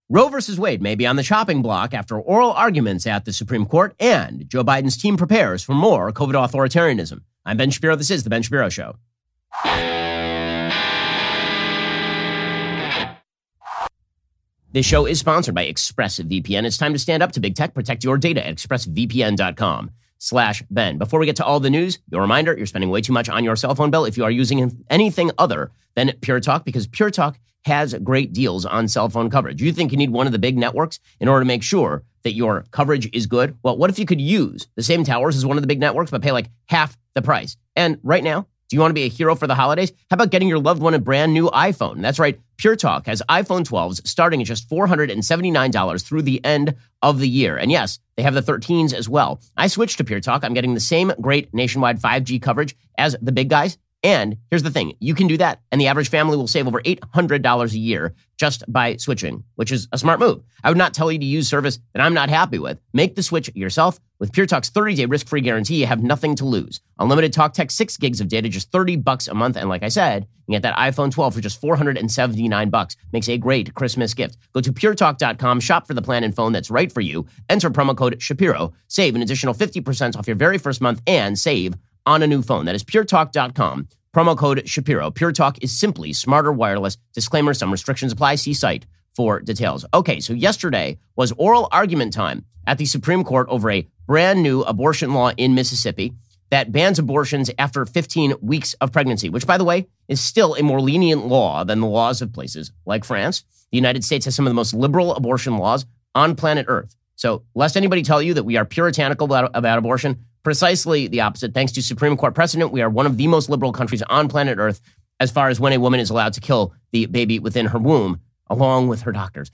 Roe versus Wade may be on the chopping block after oral arguments at the Supreme Court, and Joe Biden's team prepares for more COVID authoritarianism. I'm Ben Shapiro. This is The Ben Shapiro Show. This show is sponsored by ExpressVPN. It's time to stand up to big tech. Protect your data at expressvpn.com/Ben. Before we get to all the news, your reminder, you're spending way too much on your cell phone bill if you are using anything other than Pure Talk, because Pure Talk has great deals on cell phone coverage. You think you need one of the big networks in order to make sure that your coverage is good? Well, what if you could use the same towers as one of the big networks but pay like half the price? And right now, do you want to be a hero for the holidays? How about getting your loved one a brand new iPhone? That's right. Pure Talk has iPhone 12s starting at just $479 through the end of the year. And yes, they have the 13s as well. I switched to Pure Talk. I'm getting the same great nationwide 5G coverage as the big guys. And here's the thing. You can do that, and the average family will save over $800 a year just by switching, which is a smart move. I would not tell you to use service that I'm not happy with. Make the switch yourself. With Pure Talk's 30-day risk-free guarantee, you have nothing to lose. Unlimited talk, text, 6 gigs of data, just $30 a month. And like I said, you get that iPhone 12 for just $479. Makes a great Christmas gift. Go to puretalk.com, shop for the plan and phone that's right for you. Enter promo code Shapiro. Save an additional 50% off your very first month and save on a new phone. That is puretalk.com. Promo code Shapiro. Pure Talk is simply smarter wireless. Disclaimer, some restrictions apply. See site for details. Okay, so yesterday was oral argument time at the Supreme Court over a brand new abortion law in Mississippi that bans abortions after 15 weeks of pregnancy, which, by the way, is still a more lenient law than the laws of places like France. The United States has some of the most liberal abortion laws on planet Earth. So lest anybody tell you that we are puritanical about abortion, precisely the opposite. Thanks to Supreme Court precedent, we are one of the most liberal countries on planet Earth as far as when a woman is allowed to kill the baby within her womb, along with her doctors.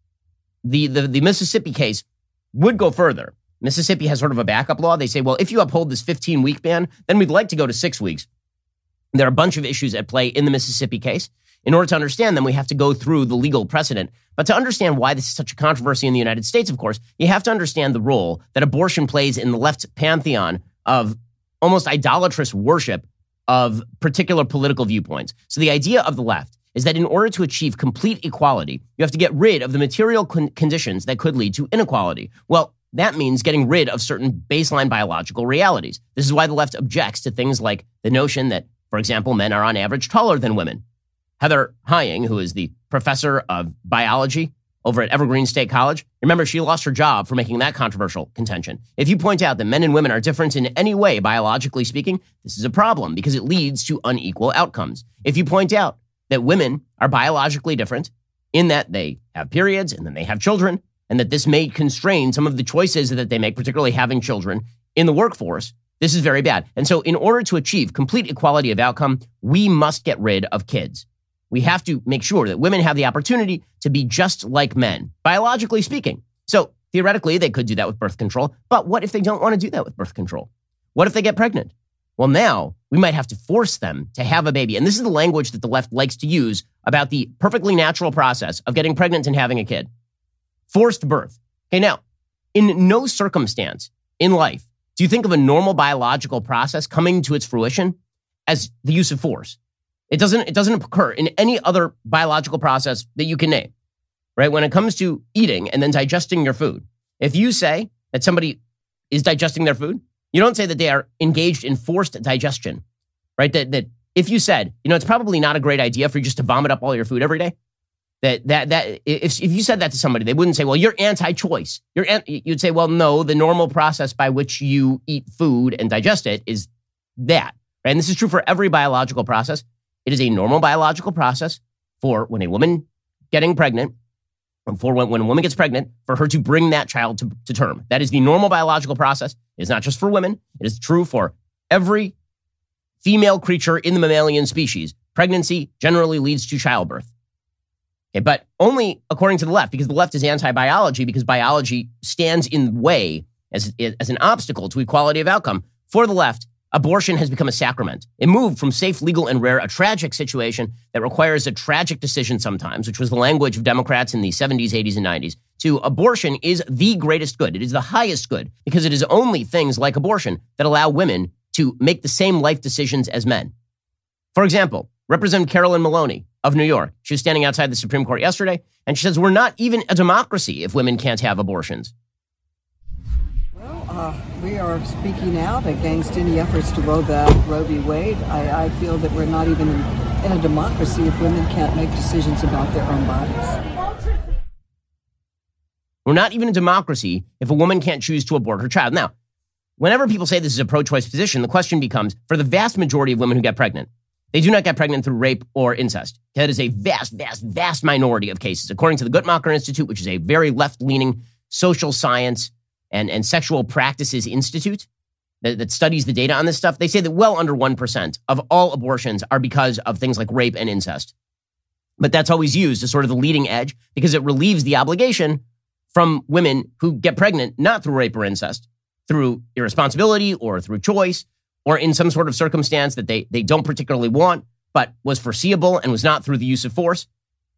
The Mississippi case would go further. Mississippi has sort of a backup law. They say, well, if you uphold this 15-week ban, then we'd like to go to 6 weeks. There are a bunch of issues at play in the Mississippi case. In order to understand them, we have to go through the legal precedent. But to understand why this is such a controversy in the United States, of course, you have to understand the role that abortion plays in the left pantheon of almost idolatrous worship of particular political viewpoints. So the idea of the left is that in order to achieve complete equality, you have to get rid of the material conditions that could lead to inequality. Well, that means getting rid of certain baseline biological realities. This is why the left objects to things like the notion that, for example, men are on average taller than women. Heather Hying, who is the professor of biology over at Evergreen State College, remember, she lost her job for making that controversial contention. If you point out that men and women are different in any way, biologically speaking, this is a problem because it leads to unequal outcomes. If you point out that women are biologically different in that they have periods and then they have children, and that this may constrain some of the choices that they make, particularly having children in the workforce, this is very bad. And so in order to achieve complete equality of outcome, we must get rid of kids. We have to make sure that women have the opportunity to be just like men, biologically speaking. So theoretically, they could do that with birth control. But what if they don't want to do that with birth control? What if they get pregnant? Well, now we might have to force them to have a baby. And this is the language that the left likes to use about the perfectly natural process of getting pregnant and having a kid. Forced birth. Okay, now, in no circumstance in life do you think of a normal biological process coming to its fruition as the use of force. It doesn't occur in any other biological process that you can name, right? When it comes to eating and then digesting your food, if you say that somebody is digesting their food, you don't say that they are engaged in forced digestion, right? That if you said, it's probably not a great idea for you just to vomit up all your food every day. That if you said that to somebody, they wouldn't say, well, you're anti-choice. You'd say, well, no, the normal process by which you eat food and digest it is that, right? And this is true for every biological process. It is a normal biological process for when a woman getting pregnant, for when a woman gets pregnant, for her to bring that child to term. That is the normal biological process. It is not just for women. It is true for every female creature in the mammalian species. Pregnancy generally leads to childbirth. Okay, but only according to the left, because the left is anti-biology, because biology stands in the way as an obstacle to equality of outcome. For the left, abortion has become a sacrament. It moved from safe, legal, and rare, a tragic situation that requires a tragic decision sometimes, which was the language of Democrats in the 70s, 80s, and 90s, to abortion is the greatest good. It is the highest good because it is only things like abortion that allow women to make the same life decisions as men. For example, Representative Carolyn Maloney of New York. She was standing outside the Supreme Court yesterday, and she says, we're not even a democracy if women can't have abortions. Well, we are speaking out against any efforts to roll back Roe v. Wade. I feel that we're not even in a democracy if women can't make decisions about their own bodies. We're not even a democracy if a woman can't choose to abort her child. Now, whenever people say this is a pro-choice position, the question becomes, for the vast majority of women who get pregnant, they do not get pregnant through rape or incest. That is a vast minority of cases. According to the Guttmacher Institute, which is a very left-leaning social science and sexual practices institute that studies the data on this stuff, they say that well under 1% of all abortions are because of things like rape and incest. But that's always used as sort of the leading edge because it relieves the obligation from women who get pregnant not through rape or incest, through irresponsibility or through choice, or in some sort of circumstance that they don't particularly want, but was foreseeable and was not through the use of force.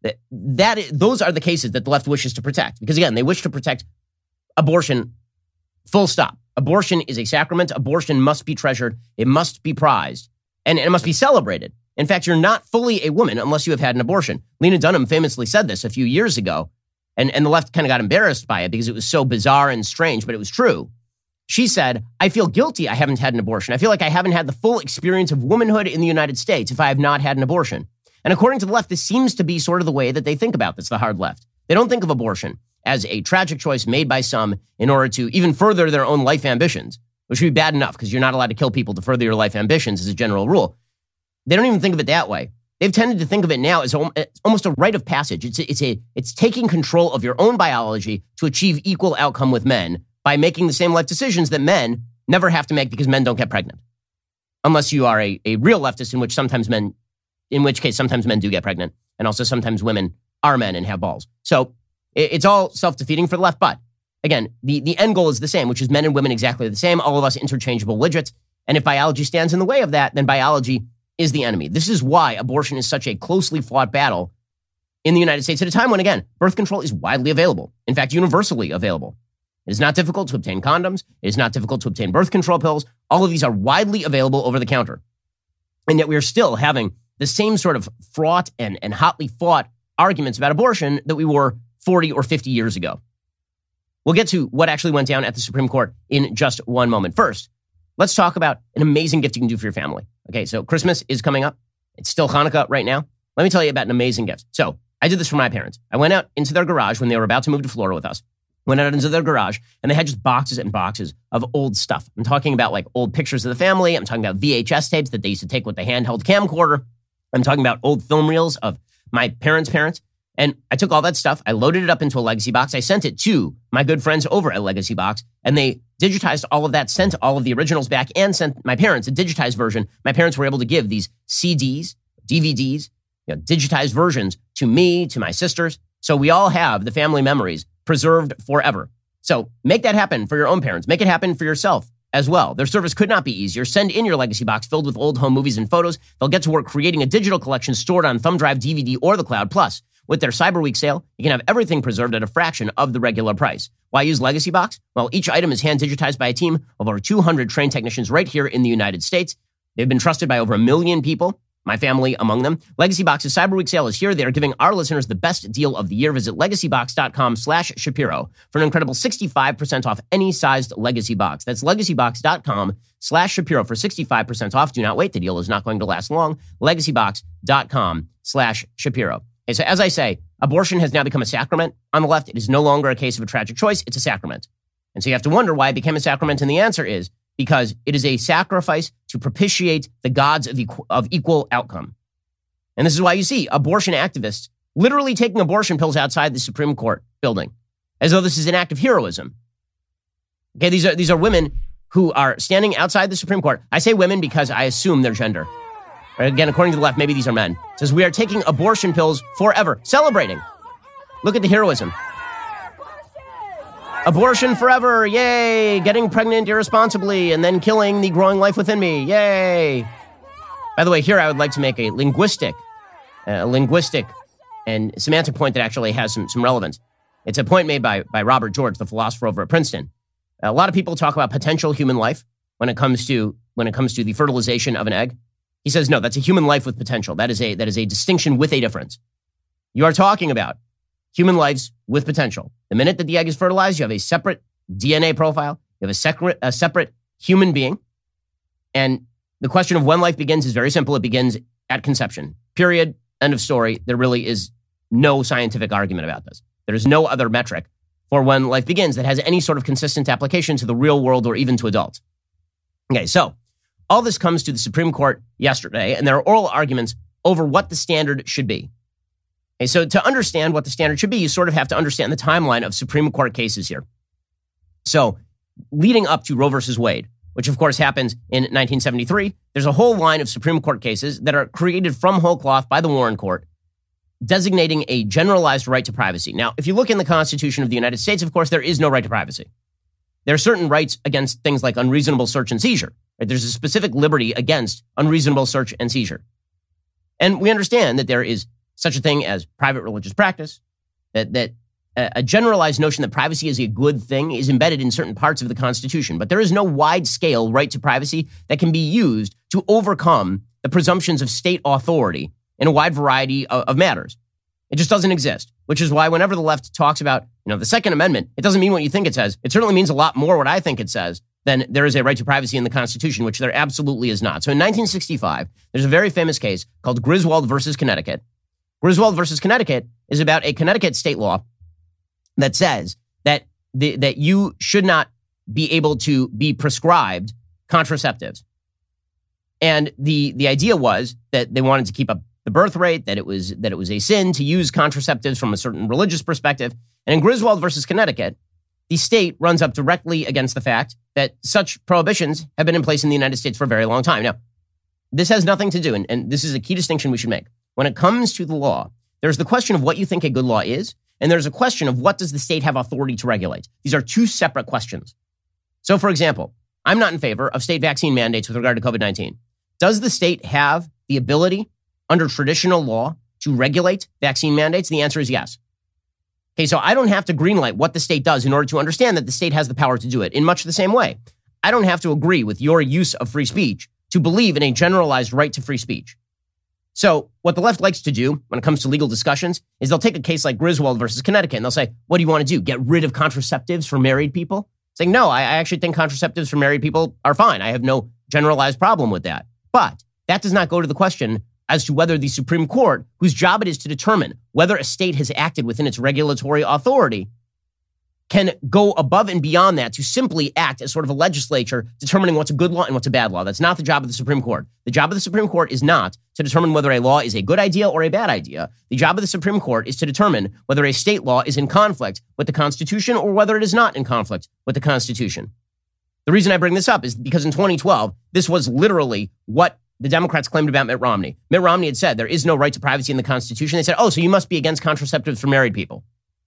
Those are the cases that the left wishes to protect. Because again, they wish to protect abortion, full stop. Abortion is a sacrament. Abortion must be treasured. It must be prized. And it must be celebrated. In fact, you're not fully a woman unless you have had an abortion. Lena Dunham famously said this a few years ago, and the left kind of got embarrassed by it because it was so bizarre and strange, but it was true. She said, I feel guilty I haven't had an abortion. I feel like I haven't had the full experience of womanhood in the United States if I have not had an abortion. And according to the left, this seems to be sort of the way that they think about this, the hard left. They don't think of abortion as a tragic choice made by some in order to even further their own life ambitions, which would be bad enough because you're not allowed to kill people to further your life ambitions as a general rule. They don't even think of it that way. They've tended to think of it now as almost a rite of passage. It's taking control of your own biology to achieve equal outcome with men by making the same life decisions that men never have to make because men don't get pregnant. Unless you are a real leftist, in which case sometimes men do get pregnant, and also sometimes women are men and have balls. So it's all self-defeating for the left. But again, the end goal is the same, which is men and women exactly the same, all of us interchangeable widgets. And if biology stands in the way of that, then biology is the enemy. This is why abortion is such a closely fought battle in the United States at a time when, again, birth control is widely available. In fact, universally available. It is not difficult to obtain condoms. It is not difficult to obtain birth control pills. All of these are widely available over the counter. And yet we are still having the same sort of fraught and hotly fought arguments about abortion that we were 40 or 50 years ago. We'll get to what actually went down at the Supreme Court in just one moment. First, let's talk about an amazing gift you can do for your family. Okay, so Christmas is coming up. It's still Hanukkah right now. Let me tell you about an amazing gift. So I did this for my parents. I went out into their garage when they were about to move to Florida with us. Went out into their garage, and they had just boxes and boxes of old stuff. I'm talking about like old pictures of the family. I'm talking about VHS tapes that they used to take with the handheld camcorder. I'm talking about old film reels of my parents' parents. And I took all that stuff. I loaded it up into a legacy box. I sent it to my good friends over at Legacy Box, and they digitized all of that, sent all of the originals back, and sent my parents a digitized version. My parents were able to give these CDs, DVDs, digitized versions to me, to my sisters. So we all have the family memories preserved forever. So make that happen for your own parents. Make it happen for yourself as well. Their service could not be easier. Send in your legacy box filled with old home movies and photos. They'll get to work creating a digital collection stored on thumb drive, DVD, or the cloud. Plus, with their Cyber Week sale, you can have everything preserved at a fraction of the regular price. Why use Legacy Box? Well, each item is hand digitized by a team of over 200 trained technicians right here in the United States. They've been trusted by over 1 million people, my family among them. Legacy Box's Cyber Week sale is here. They are giving our listeners the best deal of the year. Visit legacybox.com/Shapiro for an incredible 65% off any sized Legacy Box. That's legacybox.com/Shapiro for 65% off. Do not wait. The deal is not going to last long. Legacybox.com/Shapiro. Okay, so as I say, abortion has now become a sacrament on the left. It is no longer a case of a tragic choice. It's a sacrament. And so you have to wonder why it became a sacrament. And the answer is because it is a sacrifice to propitiate the gods of equal outcome. And this is why you see abortion activists literally taking abortion pills outside the Supreme Court building, as though this is an act of heroism. Okay, these are women who are standing outside the Supreme Court. I say women because I assume their gender. Again, according to the left, maybe these are men. It says we are taking abortion pills forever, celebrating. Look at the heroism. Abortion forever, yay! Getting pregnant irresponsibly and then killing the growing life within me, yay! By the way, here I would like to make a linguistic and semantic point that actually has some relevance. It's a point made by Robert George, the philosopher over at Princeton. A lot of people talk about potential human life when it comes to the fertilization of an egg. He says, no, that's a human life with potential. That is a distinction with a difference. You are talking about human lives with potential. The minute that the egg is fertilized, you have a separate DNA profile. You have a separate human being. And the question of when life begins is very simple. It begins at conception. Period. End of story. There really is no scientific argument about this. There is no other metric for when life begins that has any sort of consistent application to the real world or even to adults. Okay, so all this comes to the Supreme Court yesterday, and there are oral arguments over what the standard should be. Okay, so to understand what the standard should be, you sort of have to understand the timeline of Supreme Court cases here. So leading up to Roe versus Wade, which of course happens in 1973, there's a whole line of Supreme Court cases that are created from whole cloth by the Warren Court, designating a generalized right to privacy. Now, if you look in the Constitution of the United States, of course, there is no right to privacy. There are certain rights against things like unreasonable search and seizure. Right? There's a specific liberty against unreasonable search and seizure. And we understand that there is such a thing as private religious practice, that a generalized notion that privacy is a good thing is embedded in certain parts of the Constitution. But there is no wide-scale right to privacy that can be used to overcome the presumptions of state authority in a wide variety of matters. It just doesn't exist, which is why whenever the left talks about, the Second Amendment, it doesn't mean what you think it says. It certainly means a lot more what I think it says than there is a right to privacy in the Constitution, which there absolutely is not. So in 1965, there's a very famous case called Griswold versus Connecticut. Griswold versus Connecticut is about a Connecticut state law that says that that you should not be able to be prescribed contraceptives. And the idea was that they wanted to keep up the birth rate, that it was a sin to use contraceptives from a certain religious perspective. And in Griswold versus Connecticut, the state runs up directly against the fact that such prohibitions have been in place in the United States for a very long time. Now, this has nothing to do, and this is a key distinction we should make. When it comes to the law, there's the question of what you think a good law is, and there's a question of what does the state have authority to regulate. These are two separate questions. So, for example, I'm not in favor of state vaccine mandates with regard to COVID-19. Does the state have the ability under traditional law to regulate vaccine mandates? The answer is yes. Okay, so I don't have to greenlight what the state does in order to understand that the state has the power to do it. In much the same way, I don't have to agree with your use of free speech to believe in a generalized right to free speech. So what the left likes to do when it comes to legal discussions is they'll take a case like Griswold versus Connecticut and they'll say, what do you want to do? Get rid of contraceptives for married people? Saying, no, I actually think contraceptives for married people are fine. I have no generalized problem with that. But that does not go to the question as to whether the Supreme Court, whose job it is to determine whether a state has acted within its regulatory authority, can go above and beyond that to simply act as sort of a legislature determining what's a good law and what's a bad law. That's not the job of the Supreme Court. The job of the Supreme Court is not to determine whether a law is a good idea or a bad idea. The job of the Supreme Court is to determine whether a state law is in conflict with the Constitution or whether it is not in conflict with the Constitution. The reason I bring this up is because in 2012, this was literally what the Democrats claimed about Mitt Romney. Mitt Romney had said there is no right to privacy in the Constitution. They said, oh, so you must be against contraceptives for married people.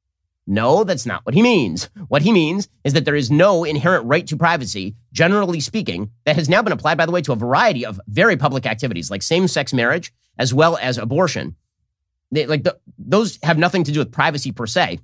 No, that's not what he means. What he means is that there is no inherent right to privacy, generally speaking, that has now been applied, by the way, to a variety of very public activities like same-sex marriage as well as abortion. Those have nothing to do with privacy per se.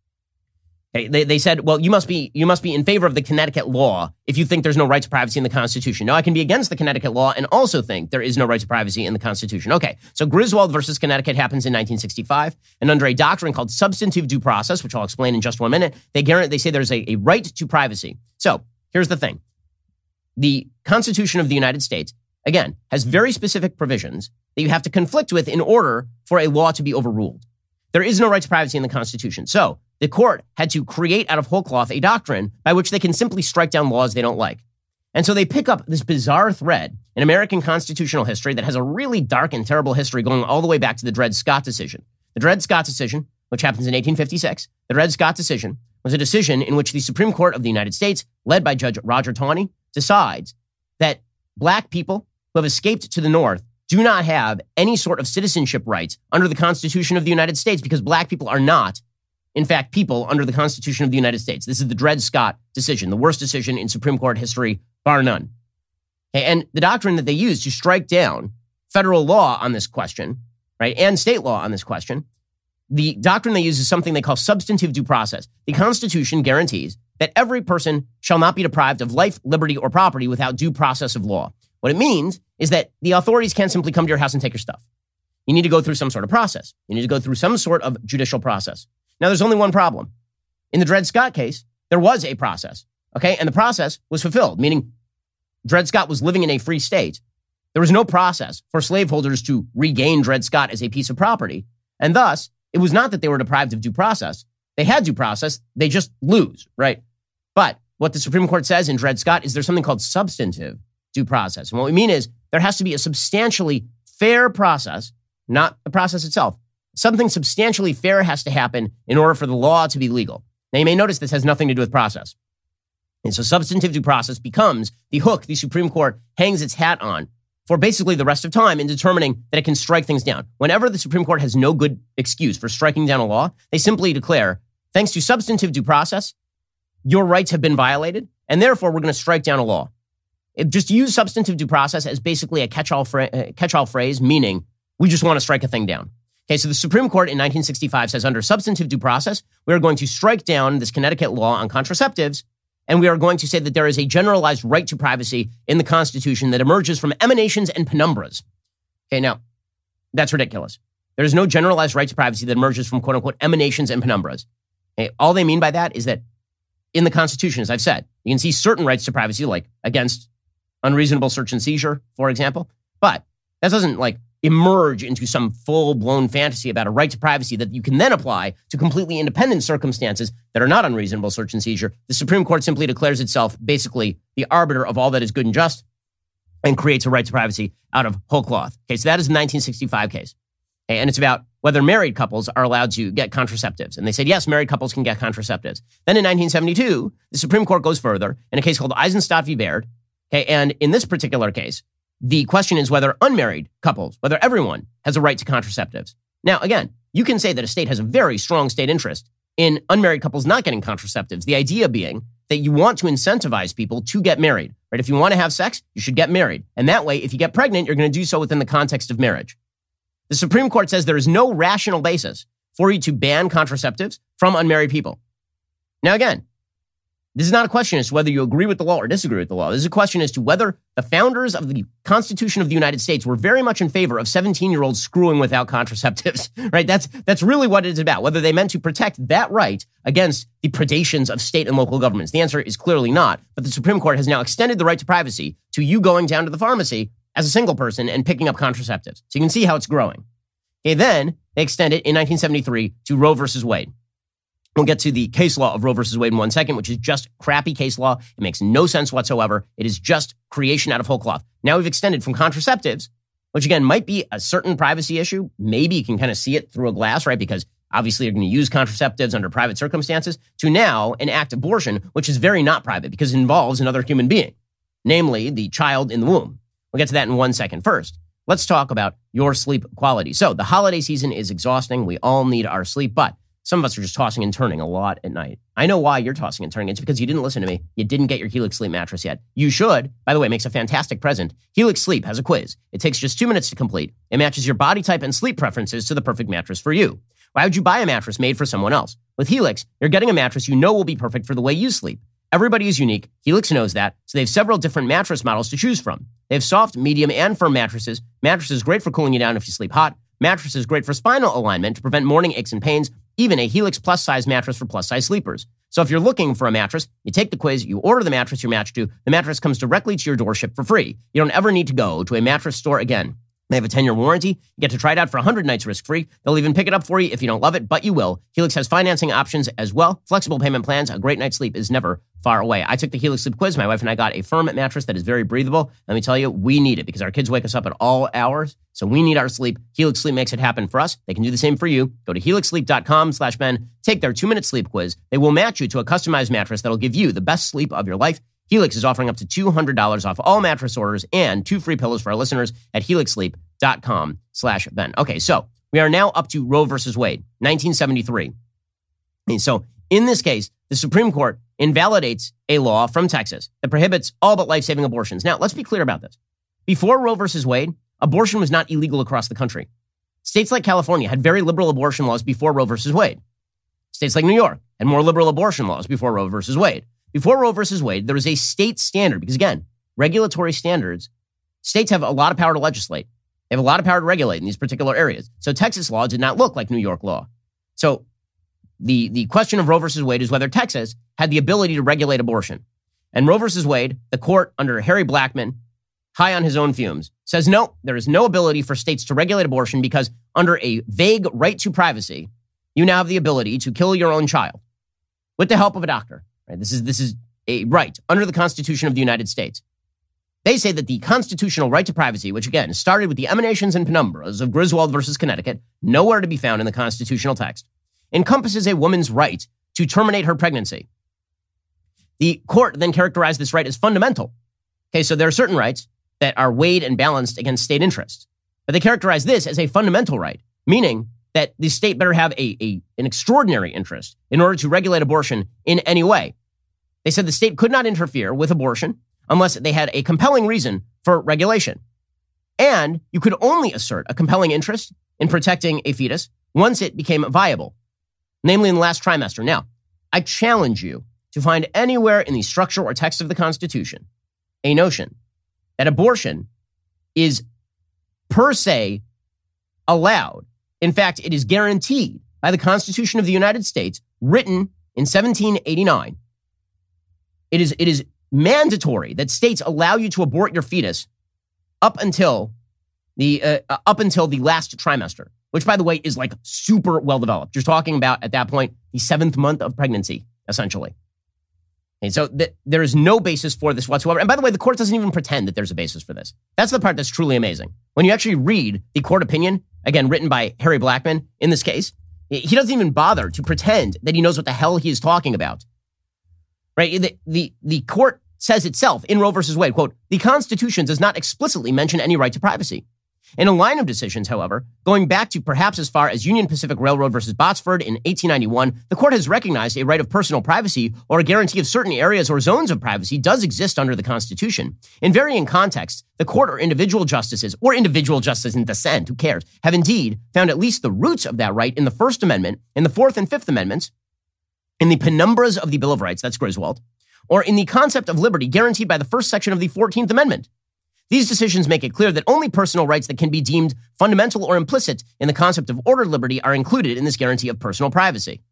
They said, well, you must be in favor of the Connecticut law if you think there's no right to privacy in the Constitution. No, I can be against the Connecticut law and also think there is no right to privacy in the Constitution. Okay, so Griswold versus Connecticut happens in 1965, and under a doctrine called substantive due process, which I'll explain in just 1 minute, they say there's a right to privacy. So here's the thing. The Constitution of the United States, again, has very specific provisions that you have to conflict with in order for a law to be overruled. There is no right to privacy in the Constitution. So the court had to create out of whole cloth a doctrine by which they can simply strike down laws they don't like. And so they pick up this bizarre thread in American constitutional history that has a really dark and terrible history going all the way back to the Dred Scott decision. The Dred Scott decision, which happens in 1856, the Dred Scott decision was a decision in which the Supreme Court of the United States, led by Judge Roger Taney, decides that black people who have escaped to the North do not have any sort of citizenship rights under the Constitution of the United States because black people are not, in fact, people under the Constitution of the United States. This is the Dred Scott decision, the worst decision in Supreme Court history, bar none. Okay, and the doctrine that they use to strike down federal law on this question, right, and state law on this question, the doctrine they use is something they call substantive due process. The Constitution guarantees that every person shall not be deprived of life, liberty, or property without due process of law. What it means is that the authorities can't simply come to your house and take your stuff. You need to go through some sort of process. You need to go through some sort of judicial process. Now, there's only one problem. In the Dred Scott case, there was a process, okay? And the process was fulfilled, meaning Dred Scott was living in a free state. There was no process for slaveholders to regain Dred Scott as a piece of property. And thus, it was not that they were deprived of due process. They had due process. They just lose, right? But what the Supreme Court says in Dred Scott is there's something called substantive due process. And what we mean is there has to be a substantially fair process, not the process itself. Something substantially fair has to happen in order for the law to be legal. Now, you may notice this has nothing to do with process. And so substantive due process becomes the hook the Supreme Court hangs its hat on for basically the rest of time in determining that it can strike things down. Whenever the Supreme Court has no good excuse for striking down a law, they simply declare, thanks to substantive due process, your rights have been violated, and therefore we're going to strike down a law. Just use substantive due process as basically a catch-all phrase, meaning we just want to strike a thing down. Okay, so the Supreme Court in 1965 says under substantive due process, we are going to strike down this Connecticut law on contraceptives, and we are going to say that there is a generalized right to privacy in the Constitution that emerges from emanations and penumbras. Okay, now, that's ridiculous. There is no generalized right to privacy that emerges from quote-unquote emanations and penumbras. Okay, all they mean by that is that in the Constitution, as I've said, you can see certain rights to privacy, like against unreasonable search and seizure, for example, but that doesn't emerge into some full-blown fantasy about a right to privacy that you can then apply to completely independent circumstances that are not unreasonable search and seizure. The Supreme Court simply declares itself basically the arbiter of all that is good and just and creates a right to privacy out of whole cloth. Okay, so that is the 1965 case. Okay, and it's about whether married couples are allowed to get contraceptives. And they said, yes, married couples can get contraceptives. Then in 1972, the Supreme Court goes further in a case called Eisenstadt v. Baird. Okay, and in this particular case, the question is whether unmarried couples, whether everyone has a right to contraceptives. Now, again, you can say that a state has a very strong state interest in unmarried couples not getting contraceptives. The idea being that you want to incentivize people to get married, right? If you want to have sex, you should get married. And that way, if you get pregnant, you're going to do so within the context of marriage. The Supreme Court says there is no rational basis for you to ban contraceptives from unmarried people. Now, again, this is not a question as to whether you agree with the law or disagree with the law. This is a question as to whether the founders of the Constitution of the United States were very much in favor of 17-year-olds screwing without contraceptives, right? That's really what it's about, whether they meant to protect that right against the predations of state and local governments. The answer is clearly not, but the Supreme Court has now extended the right to privacy to you going down to the pharmacy as a single person and picking up contraceptives. So you can see how it's growing. Okay, then they extend it in 1973 to Roe versus Wade. We'll get to the case law of Roe versus Wade in 1 second, which is just crappy case law. It makes no sense whatsoever. It is just creation out of whole cloth. Now we've extended from contraceptives, which again might be a certain privacy issue. Maybe you can kind of see it through a glass, right? Because obviously you're going to use contraceptives under private circumstances, to now enact abortion, which is very not private because it involves another human being, namely the child in the womb. We'll get to that in 1 second. First, let's talk about your sleep quality. So the holiday season is exhausting. We all need our sleep, but some of us are just tossing and turning a lot at night. I know why you're tossing and turning. It's because you didn't listen to me. You didn't get your Helix Sleep mattress yet. You should. By the way, it makes a fantastic present. Helix Sleep has a quiz. It takes just 2 minutes to complete. It matches your body type and sleep preferences to the perfect mattress for you. Why would you buy a mattress made for someone else? With Helix, you're getting a mattress you know will be perfect for the way you sleep. Everybody is unique. Helix knows that, so they have several different mattress models to choose from. They have soft, medium, and firm mattresses. Mattresses great for cooling you down if you sleep hot. Mattresses great for spinal alignment to prevent morning aches and pains. Even a Helix Plus size mattress for plus size sleepers. So if you're looking for a mattress, you take the quiz, you order the mattress you're matched to. The mattress comes directly to your door, shipped for free. You don't ever need to go to a mattress store again. They have a 10-year warranty. You get to try it out for 100 nights risk-free. They'll even pick it up for you if you don't love it, but you will. Helix has financing options as well. Flexible payment plans. A great night's sleep is never far away. I took the Helix Sleep quiz. My wife and I got a firm mattress that is very breathable. Let me tell you, we need it because our kids wake us up at all hours. So we need our sleep. Helix Sleep makes it happen for us. They can do the same for you. Go to helixsleep.com/Ben. Take their 2-minute sleep quiz. They will match you to a customized mattress that'll give you the best sleep of your life. Helix is offering up to $200 off all mattress orders and 2 free pillows for our listeners at helixsleep.com/Ben. Okay, so we are now up to Roe versus Wade, 1973. And so in this case, the Supreme Court invalidates a law from Texas that prohibits all but life-saving abortions. Now, let's be clear about this. Before Roe versus Wade, abortion was not illegal across the country. States like California had very liberal abortion laws before Roe versus Wade. States like New York had more liberal abortion laws before Roe versus Wade. Before Roe versus Wade, there was a state standard because, again, regulatory standards states have a lot of power to legislate. They have a lot of power to regulate in these particular areas. So Texas law did not look like New York law. So the question of Roe versus Wade is whether Texas had the ability to regulate abortion. And Roe versus Wade, the court under Harry Blackmun, high on his own fumes, says no, there is no ability for states to regulate abortion because under a vague right to privacy, you now have the ability to kill your own child with the help of a doctor. Right? This is a right under the Constitution of the United States. They say that the constitutional right to privacy, which again started with the emanations and penumbras of Griswold versus Connecticut, nowhere to be found in the constitutional text, encompasses a woman's right to terminate her pregnancy. The court then characterized this right as fundamental. Okay, so there are certain rights that are weighed and balanced against state interests, but they characterize this as a fundamental right, meaning that the state better have an extraordinary interest in order to regulate abortion in any way. They said the state could not interfere with abortion unless they had a compelling reason for regulation. And you could only assert a compelling interest in protecting a fetus once it became viable, namely in the last trimester. Now, I challenge you to find anywhere in the structure or text of the Constitution a notion that abortion is per se allowed. In fact, it is guaranteed by the Constitution of the United States, written in 1789. It is mandatory that states allow you to abort your fetus up until the last trimester, which, by the way, is like super well developed. You're talking about at that point the 7th month of pregnancy, essentially. And so there is no basis for this whatsoever. And by the way, the court doesn't even pretend that there's a basis for this. That's the part that's truly amazing. When you actually read the court opinion, again, written by Harry Blackmun in this case, he doesn't even bother to pretend that he knows what the hell he is talking about. Right? The court says itself in Roe versus Wade, quote, the Constitution does not explicitly mention any right to privacy. In a line of decisions, however, going back to perhaps as far as Union Pacific Railroad versus Botsford in 1891, the court has recognized a right of personal privacy or a guarantee of certain areas or zones of privacy does exist under the Constitution. In varying contexts, the court or individual justices in dissent, who cares, have indeed found at least the roots of that right in the First Amendment, in the Fourth and Fifth Amendments, in the penumbras of the Bill of Rights, that's Griswold, or in the concept of liberty guaranteed by the first section of the 14th Amendment. These decisions make it clear that only personal rights that can be deemed fundamental or implicit in the concept of ordered liberty are included in this guarantee of personal privacy.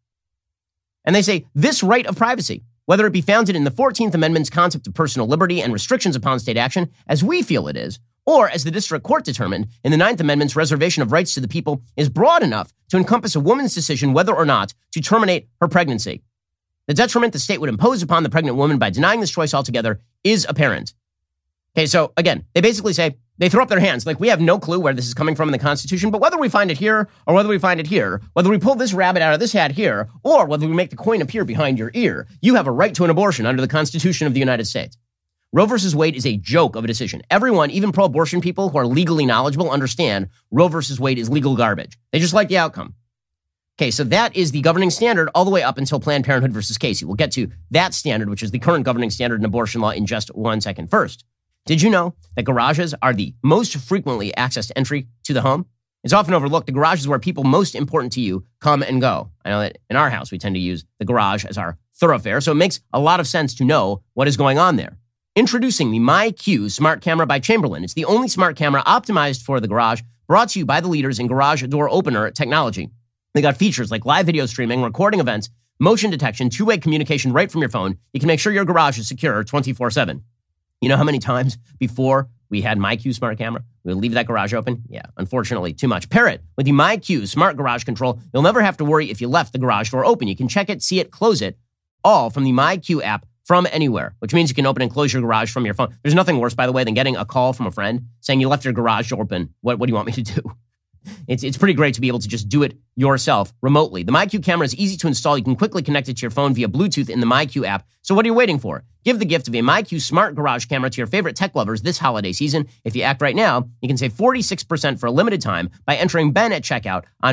And they say this right of privacy, whether it be founded in the 14th Amendment's concept of personal liberty and restrictions upon state action, as we feel it is, or as the district court determined in the 9th Amendment's reservation of rights to the people, is broad enough to encompass a woman's decision whether or not to terminate her pregnancy. The detriment the state would impose upon the pregnant woman by denying this choice altogether is apparent. Okay, so again, they basically say, they throw up their hands, like we have no clue where this is coming from in the Constitution, but whether we find it here or whether we find it here, whether we pull this rabbit out of this hat here, or whether we make the coin appear behind your ear, you have a right to an abortion under the Constitution of the United States. Roe versus Wade is a joke of a decision. Everyone, even pro-abortion people who are legally knowledgeable, understand Roe versus Wade is legal garbage. They just like the outcome. Okay, so that is the governing standard all the way up until Planned Parenthood versus Casey. We'll get to that standard, which is the current governing standard in abortion law, in just 1 second. First, did you know that garages are the most frequently accessed entry to the home? It's often overlooked. The garage is where people most important to you come and go. I know that in our house, we tend to use the garage as our thoroughfare, so it makes a lot of sense to know what is going on there. Introducing the MyQ smart camera by Chamberlain. It's the only smart camera optimized for the garage, brought to you by the leaders in garage door opener technology. They got features like live video streaming, recording events, motion detection, two-way communication right from your phone. You can make sure your garage is secure 24/7. You know how many times before we had MyQ smart camera, we would leave that garage open? Yeah, unfortunately, too much. Pair it with the MyQ smart garage control. You'll never have to worry if you left the garage door open. You can check it, see it, close it, all from the MyQ app from anywhere, which means you can open and close your garage from your phone. There's nothing worse, by the way, than getting a call from a friend saying you left your garage door open. What do you want me to do? It's pretty great to be able to just do it yourself remotely. The MyQ camera is easy to install. You can quickly connect it to your phone via Bluetooth in the MyQ app. So what are you waiting for? Give the gift of a MyQ smart garage camera to your favorite tech lovers this holiday season. If you act right now, you can save 46% for a limited time by entering Ben at checkout on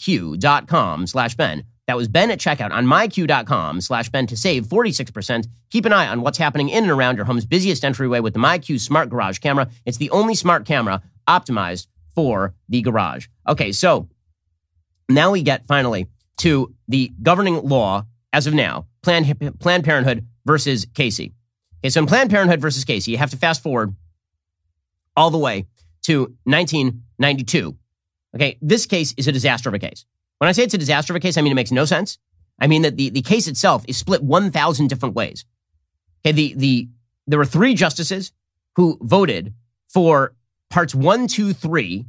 myq.com/Ben. That was Ben at checkout on myq.com/Ben to save 46%. Keep an eye on what's happening in and around your home's busiest entryway with the MyQ smart garage camera. It's the only smart camera optimized for the garage. Okay, so now we get finally to the governing law as of now, Planned Parenthood versus Casey. Okay, so in Planned Parenthood versus Casey, you have to fast forward all the way to 1992. Okay, this case is a disaster of a case. When I say it's a disaster of a case, I mean it makes no sense. I mean that the case itself is split 1,000 different ways. Okay, there were 3 justices who voted for parts 1, 2, 3,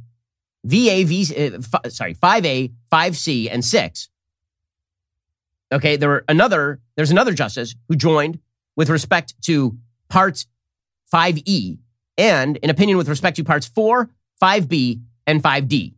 5A, 5C, and 6. Okay, there's another justice who joined with respect to parts 5E and an opinion with respect to parts 4, 5B, and 5D.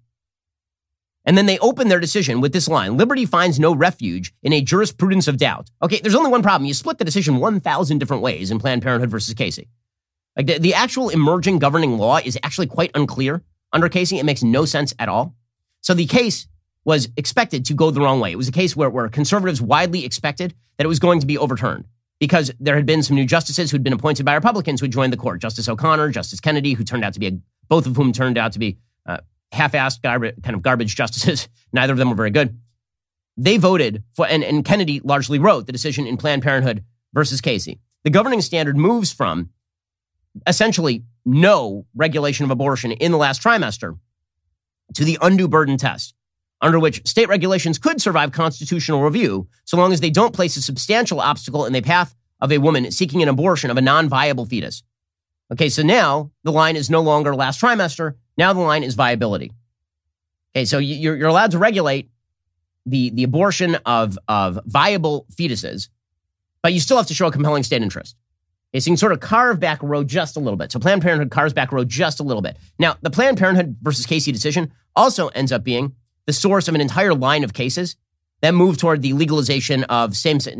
And then they open their decision with this line: liberty finds no refuge in a jurisprudence of doubt. Okay, there's only one problem. You split the decision 1,000 different ways in Planned Parenthood versus Casey. Like the actual emerging governing law is actually quite unclear under Casey. It makes no sense at all. So the case was expected to go the wrong way. It was a case where conservatives widely expected that it was going to be overturned because there had been some new justices who'd been appointed by Republicans who had joined the court. Justice O'Connor, Justice Kennedy, who turned out to be both of whom turned out to be half-assed kind of garbage justices. Neither of them were very good. They voted for, and Kennedy largely wrote the decision in Planned Parenthood versus Casey. The governing standard moves from essentially no regulation of abortion in the last trimester to the undue burden test, under which state regulations could survive constitutional review so long as they don't place a substantial obstacle in the path of a woman seeking an abortion of a non-viable fetus. Okay, so now the line is no longer last trimester. Now the line is viability. Okay, so you're allowed to regulate the abortion of viable fetuses, but you still have to show a compelling state interest. Okay, so you can sort of carve back a road just a little bit. So Planned Parenthood carves back a road just a little bit. Now, the Planned Parenthood versus Casey decision also ends up being the source of an entire line of cases that move toward the legalization of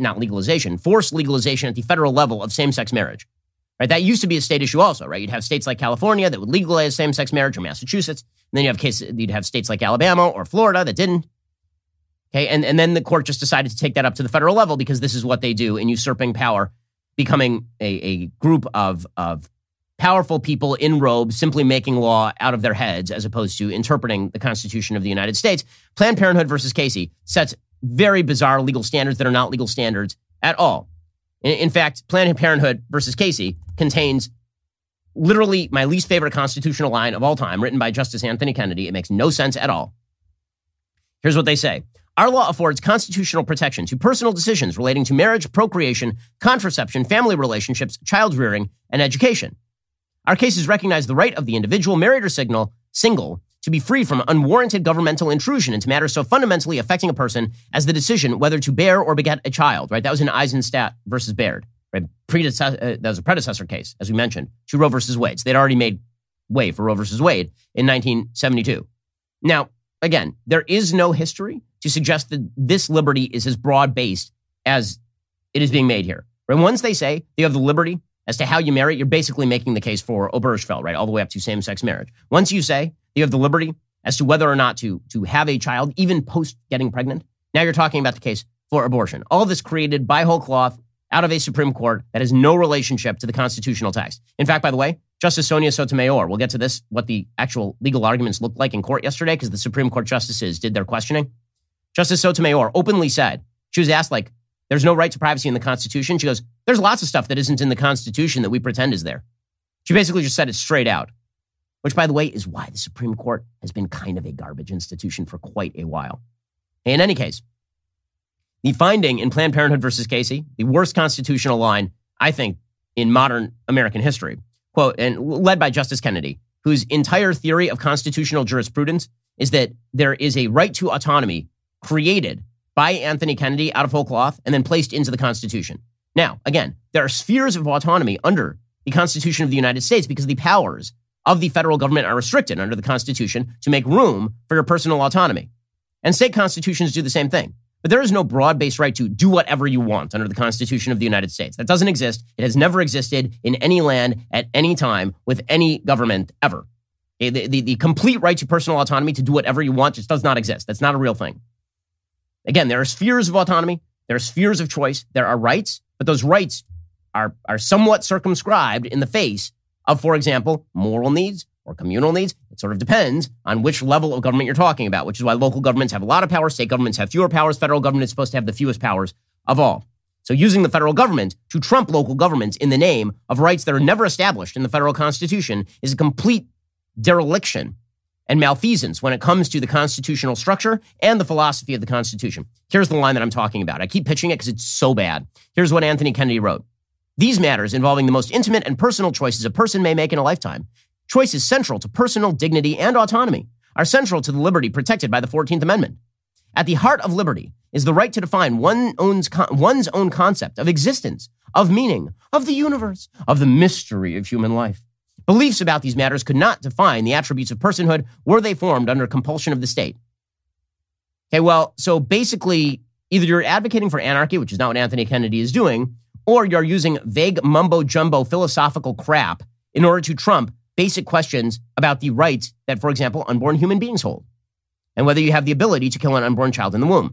forced legalization at the federal level of same-sex marriage. Right? That used to be a state issue also, right? You'd have states like California that would legalize same-sex marriage, or Massachusetts. And then you'd have states like Alabama or Florida that didn't. Okay, and then the court just decided to take that up to the federal level because this is what they do in usurping power, becoming a group of powerful people in robes simply making law out of their heads as opposed to interpreting the Constitution of the United States. Planned Parenthood versus Casey sets very bizarre legal standards that are not legal standards at all. In fact, Planned Parenthood versus Casey contains literally my least favorite constitutional line of all time, written by Justice Anthony Kennedy. It makes no sense at all. Here's what they say. Our law affords constitutional protection to personal decisions relating to marriage, procreation, contraception, family relationships, child rearing, and education. Our cases recognize the right of the individual, married or single, to be free from unwarranted governmental intrusion into matters so fundamentally affecting a person as the decision whether to bear or beget a child, right? That was in Eisenstadt versus Baird, right? That was a predecessor case, as we mentioned, to Roe versus Wade. So they'd already made way for Roe versus Wade in 1972. Now, again, there is no history to suggest that this liberty is as broad-based as it is being made here. Right? Once they say you have the liberty as to how you marry, you're basically making the case for Obergefell, right? All the way up to same-sex marriage. Once you say you have the liberty as to whether or not to have a child, even post getting pregnant, now you're talking about the case for abortion. All of this created by whole cloth out of a Supreme Court that has no relationship to the constitutional text. In fact, by the way, Justice Sonia Sotomayor, we'll get to this, what the actual legal arguments looked like in court yesterday, because the Supreme Court justices did their questioning. Justice Sotomayor openly said, she was asked, there's no right to privacy in the Constitution. She goes, there's lots of stuff that isn't in the Constitution that we pretend is there. She basically just said it straight out, which, by the way, is why the Supreme Court has been kind of a garbage institution for quite a while. In any case, the finding in Planned Parenthood versus Casey, the worst constitutional line, I think, in modern American history, quote, and led by Justice Kennedy, whose entire theory of constitutional jurisprudence is that there is a right to autonomy created by Anthony Kennedy out of whole cloth and then placed into the Constitution. Now, again, there are spheres of autonomy under the Constitution of the United States because the powers of the federal government are restricted under the Constitution to make room for your personal autonomy. And state constitutions do the same thing. But there is no broad-based right to do whatever you want under the Constitution of the United States. That doesn't exist. It has never existed in any land at any time with any government ever. The complete right to personal autonomy to do whatever you want just does not exist. That's not a real thing. Again, there are spheres of autonomy. There are spheres of choice. There are rights, but those rights are somewhat circumscribed in the face of, for example, moral needs or communal needs. It sort of depends on which level of government you're talking about, which is why local governments have a lot of power, state governments have fewer powers, federal government is supposed to have the fewest powers of all. So using the federal government to trump local governments in the name of rights that are never established in the federal Constitution is a complete dereliction and malfeasance when it comes to the constitutional structure and the philosophy of the Constitution. Here's the line that I'm talking about. I keep pitching it because it's so bad. Here's what Anthony Kennedy wrote. These matters involving the most intimate and personal choices a person may make in a lifetime, choices central to personal dignity and autonomy, are central to the liberty protected by the 14th Amendment. At the heart of liberty is the right to define one's own concept of existence, of meaning, of the universe, of the mystery of human life. Beliefs about these matters could not define the attributes of personhood were they formed under compulsion of the state. Okay, well, so basically, either you're advocating for anarchy, which is not what Anthony Kennedy is doing, or you're using vague mumbo-jumbo philosophical crap in order to trump basic questions about the rights that, for example, unborn human beings hold, and whether you have the ability to kill an unborn child in the womb.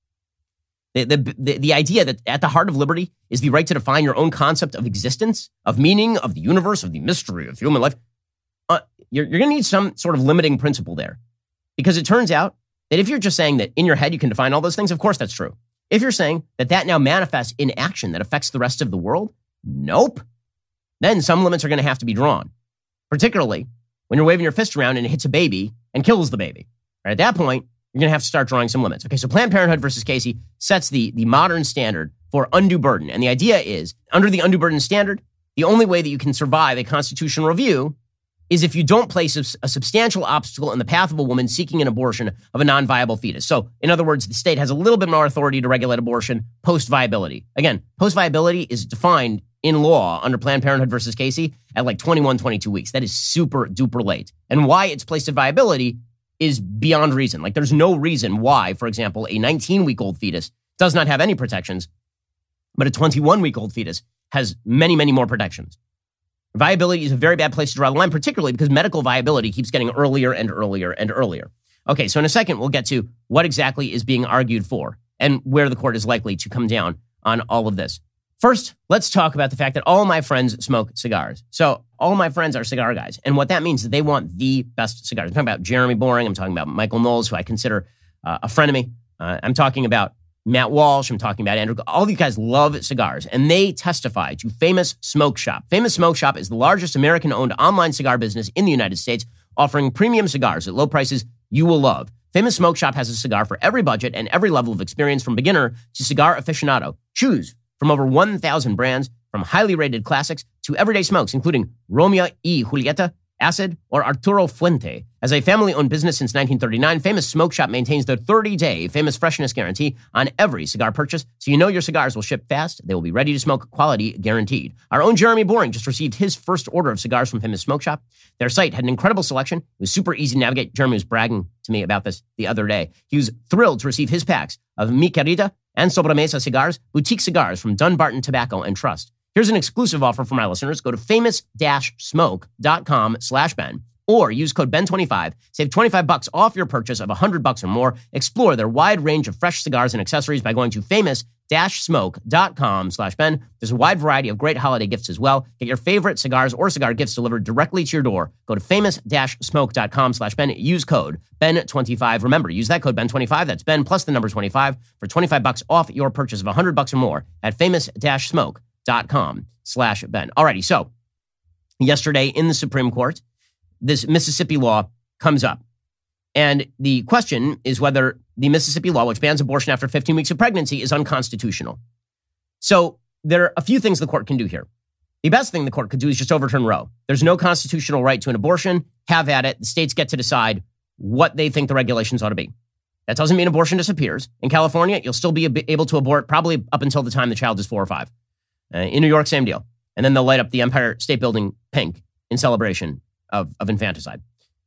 The idea that at the heart of liberty is the right to define your own concept of existence, of meaning, of the universe, of the mystery of human life, you're going to need some sort of limiting principle there. Because it turns out that if you're just saying that in your head you can define all those things, of course that's true. If you're saying that that now manifests in action that affects the rest of the world, nope. Then some limits are going to have to be drawn, particularly when you're waving your fist around and it hits a baby and kills the baby. Right, at that point, you're going to have to start drawing some limits. Okay, so Planned Parenthood versus Casey sets the modern standard for undue burden. And the idea is, under the undue burden standard, the only way that you can survive a constitutional review is if you don't place a substantial obstacle in the path of a woman seeking an abortion of a non-viable fetus. So, in other words, the state has a little bit more authority to regulate abortion post-viability. Again, post-viability is defined in law under Planned Parenthood versus Casey at like 21, 22 weeks. That is super duper late. And why it's placed at viability is beyond reason. Like there's no reason why, for example, a 19-week-old fetus does not have any protections, but a 21-week-old fetus has many, many more protections. Viability is a very bad place to draw the line, particularly because medical viability keeps getting earlier and earlier and earlier. Okay, so in a second, we'll get to what exactly is being argued for and where the court is likely to come down on all of this. First, let's talk about the fact that all my friends smoke cigars. So all my friends are cigar guys. And what that means is they want the best cigars. I'm talking about Jeremy Boring. I'm talking about Michael Knowles, who I consider a friend of me. I'm talking about Matt Walsh. I'm talking about Andrew. All these guys love cigars. And they testify to Famous Smoke Shop. Famous Smoke Shop is the largest American-owned online cigar business in the United States, offering premium cigars at low prices you will love. Famous Smoke Shop has a cigar for every budget and every level of experience, from beginner to cigar aficionado. Choose from over 1,000 brands, from highly rated classics to everyday smokes, including Romeo y Julieta, Acid, or Arturo Fuente. As a family-owned business since 1939, Famous Smoke Shop maintains their 30-day Famous Freshness Guarantee on every cigar purchase, so you know your cigars will ship fast, they will be ready to smoke, quality guaranteed. Our own Jeremy Boring just received his first order of cigars from Famous Smoke Shop. Their site had an incredible selection. It was super easy to navigate. Jeremy was bragging to me about this the other day. He was thrilled to receive his packs of Mi Querida and Sobremesa cigars, boutique cigars from Dunbarton Tobacco and Trust. Here's an exclusive offer for my listeners. Go to famous-smoke.com/Ben or use code Ben25. Save $25 off your purchase of $100 or more. Explore their wide range of fresh cigars and accessories by going to famous-smoke.com/Ben. There's a wide variety of great holiday gifts as well. Get your favorite cigars or cigar gifts delivered directly to your door. Go to famous-smoke.com/Ben. Use code Ben25. Remember, use that code Ben25. That's Ben plus the number 25 for $25 off your purchase of $100 or more at famous-smoke.com/Ben. Alrighty, so yesterday in the Supreme Court, this Mississippi law comes up. And the question is whether the Mississippi law, which bans abortion after 15 weeks of pregnancy, is unconstitutional. So there are a few things the court can do here. The best thing the court could do is just overturn Roe. There's no constitutional right to an abortion. Have at it. The states get to decide what they think the regulations ought to be. That doesn't mean abortion disappears. In California, you'll still be able to abort probably up until the time the child is 4 or 5. In New York, same deal. And then they'll light up the Empire State Building pink in celebration of infanticide.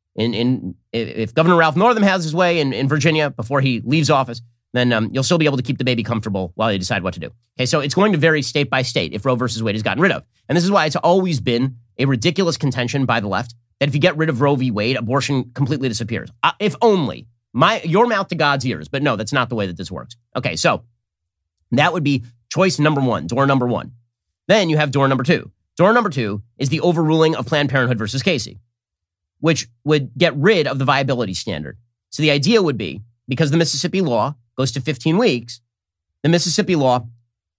If Governor Ralph Northam has his way in Virginia before he leaves office, then you'll still be able to keep the baby comfortable while you decide what to do. Okay, so it's going to vary state by state if Roe versus Wade is gotten rid of. And this is why it's always been a ridiculous contention by the left that if you get rid of Roe v. Wade, abortion completely disappears. If only. Your mouth to God's ears. But no, that's not the way that this works. Okay, so that would be choice number one, door number one. Then you have door number two. Door number two is the overruling of Planned Parenthood versus Casey, which would get rid of the viability standard. So the idea would be, because the Mississippi law goes to 15 weeks, the Mississippi law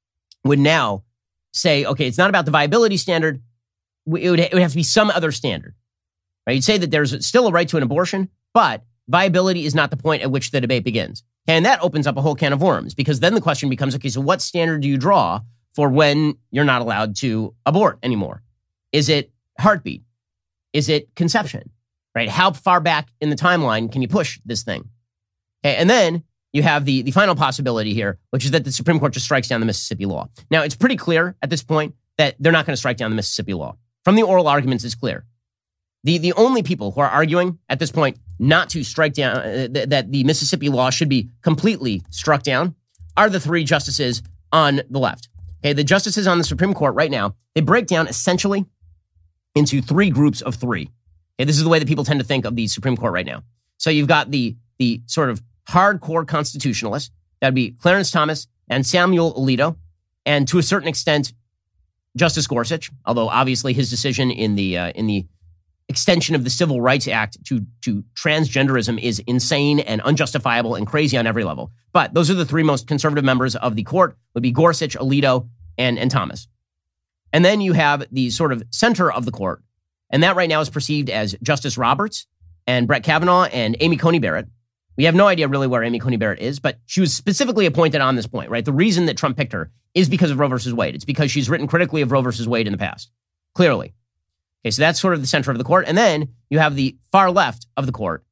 would now say, okay, it's not about the viability standard. It would have to be some other standard. Right? You'd say that there's still a right to an abortion, but viability is not the point at which the debate begins. And that opens up a whole can of worms, because then the question becomes, okay, so what standard do you draw for when you're not allowed to abort anymore? Is it heartbeat? Is it conception? Right? How far back in the timeline can you push this thing? Okay, and then you have the final possibility here, which is that the Supreme Court just strikes down the Mississippi law. Now, it's pretty clear at this point that they're not going to strike down the Mississippi law. From the oral arguments, it's clear. The only people who are arguing at this point not to strike down, that the Mississippi law should be completely struck down, are the three justices on the left. Okay, the justices on the Supreme Court right now, they break down essentially into three groups of three. Okay, this is the way that people tend to think of the Supreme Court right now. So you've got the sort of hardcore constitutionalists. That'd be Clarence Thomas and Samuel Alito, and to a certain extent, Justice Gorsuch, although obviously his decision in the extension of the Civil Rights Act to transgenderism is insane and unjustifiable and crazy on every level. But those are the three most conservative members of the court, would be Gorsuch, Alito, and Thomas. And then you have the sort of center of the court, and that right now is perceived as Justice Roberts and Brett Kavanaugh and Amy Coney Barrett. We have no idea really where Amy Coney Barrett is, but she was specifically appointed on this point, right? The reason that Trump picked her is because of Roe versus Wade. It's because she's written critically of Roe versus Wade in the past, clearly. Okay, so that's sort of the center of the court. And then you have the far left of the court.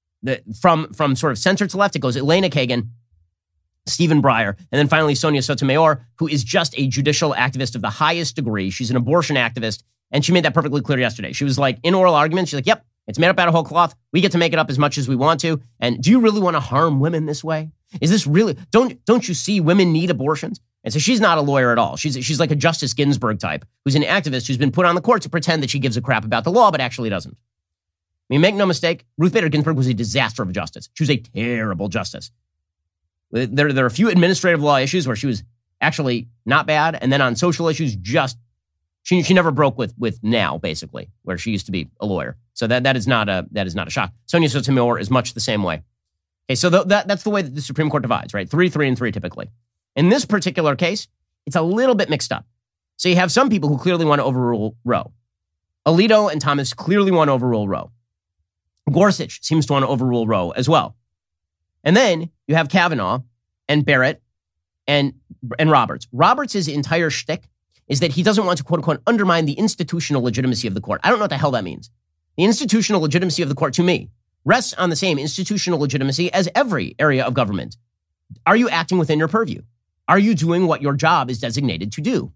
From sort of center to left, it goes Elena Kagan, Stephen Breyer, and then finally Sonia Sotomayor, who is just a judicial activist of the highest degree. She's an abortion activist, and she made that perfectly clear yesterday. She was like, in oral arguments, she's like, yep, it's made up out of whole cloth. We get to make it up as much as we want to. And do you really want to harm women this way? Is this really, don't you see women need abortions? And so she's not a lawyer at all. She's like a Justice Ginsburg type, who's an activist who's been put on the court to pretend that she gives a crap about the law, but actually doesn't. I mean, make no mistake, Ruth Bader Ginsburg was a disaster of a justice. She was a terrible justice. There are a few administrative law issues where she was actually not bad, and then on social issues, she never broke with now, basically, where she used to be a lawyer. So that is not a shock. Sonia Sotomayor is much the same way. Okay, so that's the way that the Supreme Court divides, right? 3, 3, and 3 typically. In this particular case, it's a little bit mixed up. So you have some people who clearly want to overrule Roe. Alito and Thomas clearly want to overrule Roe. Gorsuch seems to want to overrule Roe as well. And then you have Kavanaugh and Barrett and Roberts. Roberts' entire shtick is that he doesn't want to, quote unquote, undermine the institutional legitimacy of the court. I don't know what the hell that means. The institutional legitimacy of the court, to me, rests on the same institutional legitimacy as every area of government. Are you acting within your purview? Are you doing what your job is designated to do?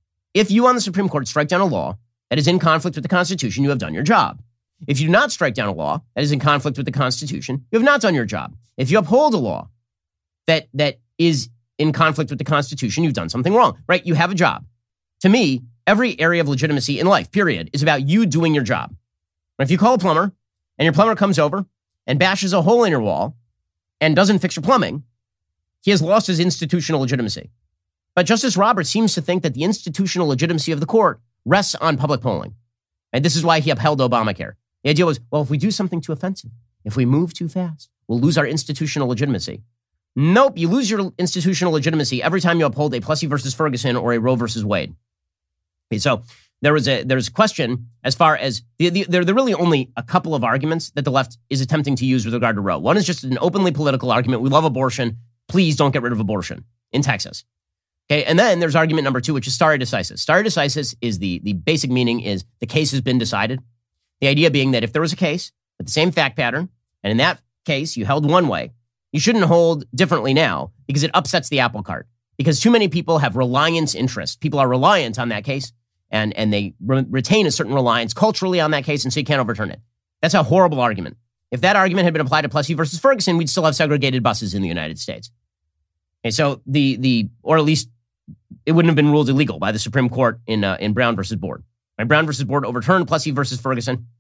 If you on the Supreme Court strike down a law that is in conflict with the Constitution, you have done your job. If you do not strike down a law that is in conflict with the Constitution, you have not done your job. If you uphold a law that is in conflict with the Constitution, you've done something wrong, right? You have a job. To me, every area of legitimacy in life, period, is about you doing your job. If you call a plumber and your plumber comes over and bashes a hole in your wall and doesn't fix your plumbing, he has lost his institutional legitimacy. But Justice Roberts seems to think that the institutional legitimacy of the court rests on public polling. And this is why he upheld Obamacare. The idea was, well, if we do something too offensive, if we move too fast, we'll lose our institutional legitimacy. Nope, you lose your institutional legitimacy every time you uphold a Plessy versus Ferguson or a Roe versus Wade. Okay, so there's a question as far as there are really only a couple of arguments that the left is attempting to use with regard to Roe. One is just an openly political argument. We love abortion. Please don't get rid of abortion in Texas. Okay, and then there's argument number 2, which is stare decisis. Stare decisis is the basic meaning is the case has been decided. The idea being that if there was a case with the same fact pattern, and in that case you held one way, you shouldn't hold differently now because it upsets the apple cart. Because too many people have reliance interest. People are reliant on that case, and they retain a certain reliance culturally on that case, and so you can't overturn it. That's a horrible argument. If that argument had been applied to Plessy versus Ferguson, we'd still have segregated buses in the United States. Okay, so or at least it wouldn't have been ruled illegal by the Supreme Court in Brown versus Board. Right? Brown versus Board overturned Plessy versus Ferguson,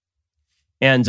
and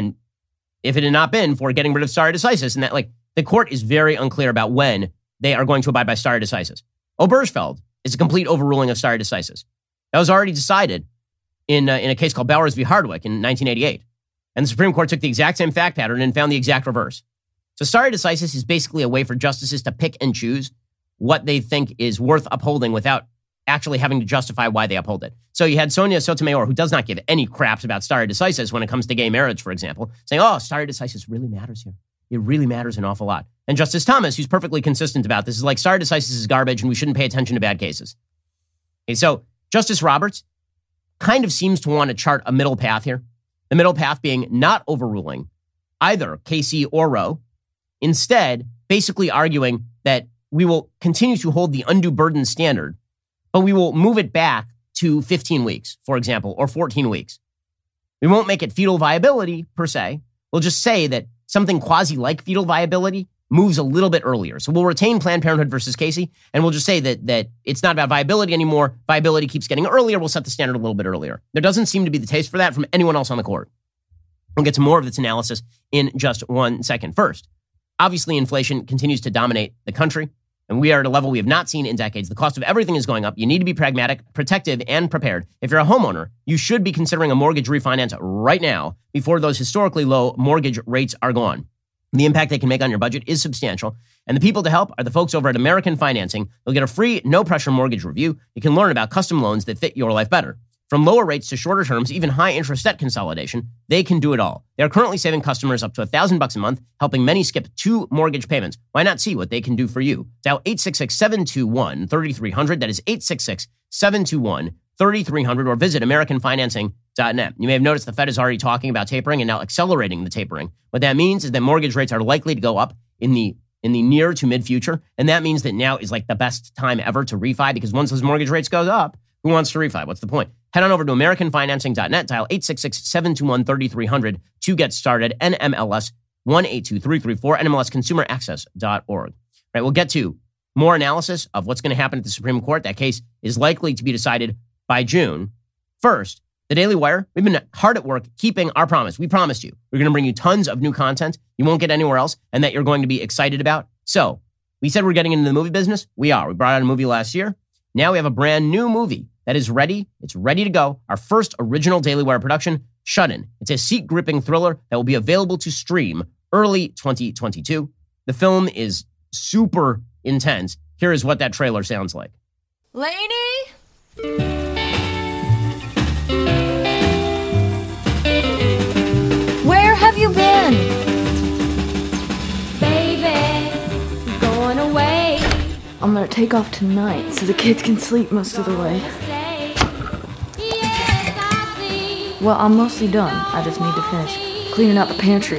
if it had not been for getting rid of stare decisis, and that the court is very unclear about when they are going to abide by stare decisis. Obergefell is a complete overruling of stare decisis. That was already decided in a case called Bowers v. Hardwick in 1988. And the Supreme Court took the exact same fact pattern and found the exact reverse. So stare decisis is basically a way for justices to pick and choose what they think is worth upholding without actually having to justify why they uphold it. So you had Sonia Sotomayor, who does not give any craps about stare decisis when it comes to gay marriage, for example, saying, oh, stare decisis really matters here. It really matters an awful lot. And Justice Thomas, who's perfectly consistent about this, is like, stare decisis is garbage and we shouldn't pay attention to bad cases. Okay, so Justice Roberts kind of seems to want to chart a middle path here. The middle path being not overruling either Casey or Roe, instead basically arguing that we will continue to hold the undue burden standard, but we will move it back to 15 weeks, for example, or 14 weeks. We won't make it fetal viability per se. We'll just say that something quasi-like fetal viability moves a little bit earlier. So we'll retain Planned Parenthood versus Casey, and we'll just say that it's not about viability anymore. Viability keeps getting earlier. We'll set the standard a little bit earlier. There doesn't seem to be the taste for that from anyone else on the court. We'll get to more of this analysis in just 1 second. First, obviously, inflation continues to dominate the country, and we are at a level we have not seen in decades. The cost of everything is going up. You need to be pragmatic, protective, and prepared. If you're a homeowner, you should be considering a mortgage refinance right now before those historically low mortgage rates are gone. The impact they can make on your budget is substantial, and the people to help are the folks over at American Financing. You'll get a free, no-pressure mortgage review. You can learn about custom loans that fit your life better. From lower rates to shorter terms, even high-interest debt consolidation, they can do it all. They are currently saving customers up to $1,000 a month, helping many skip 2 mortgage payments. Why not see what they can do for you? Dial 866-721-3300. That is 866-721-3300, or visit AmericanFinancing.net. You may have noticed the Fed is already talking about tapering and now accelerating the tapering. What that means is that mortgage rates are likely to go up in the near to mid-future, and that means that now is like the best time ever to refi, because once those mortgage rates go up, who wants to refi? What's the point? Head on over to AmericanFinancing.net, dial 866-721-3300 to get started. NMLS 182334, NMLSConsumerAccess.org. Right, we'll get to more analysis of what's going to happen at the Supreme Court. That case is likely to be decided by June. First, the Daily Wire, we've been hard at work keeping our promise. We promised you we're going to bring you tons of new content you won't get anywhere else and that you're going to be excited about. So we said we're getting into the movie business. We are. We brought out a movie last year. Now we have a brand new movie that is ready. It's ready to go. Our first original Daily Wire production, Shut-In. It's a seat-gripping thriller that will be available to stream early 2022. The film is super intense. Here is what that trailer sounds like. Lainey? Where have you been? Baby, going away. I'm gonna take off tonight so the kids can sleep most of the way. Well, I'm mostly done. I just need to finish cleaning out the pantry.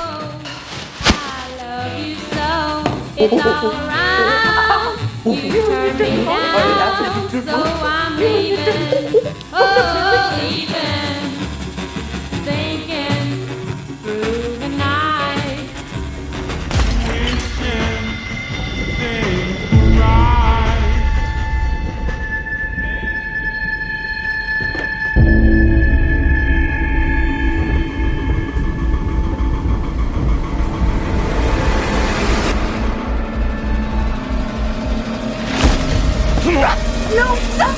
It's alright. You turn me down, so I'm leaving. Oh, leaving. Thinking through the night. Wishing things were right. No, stop!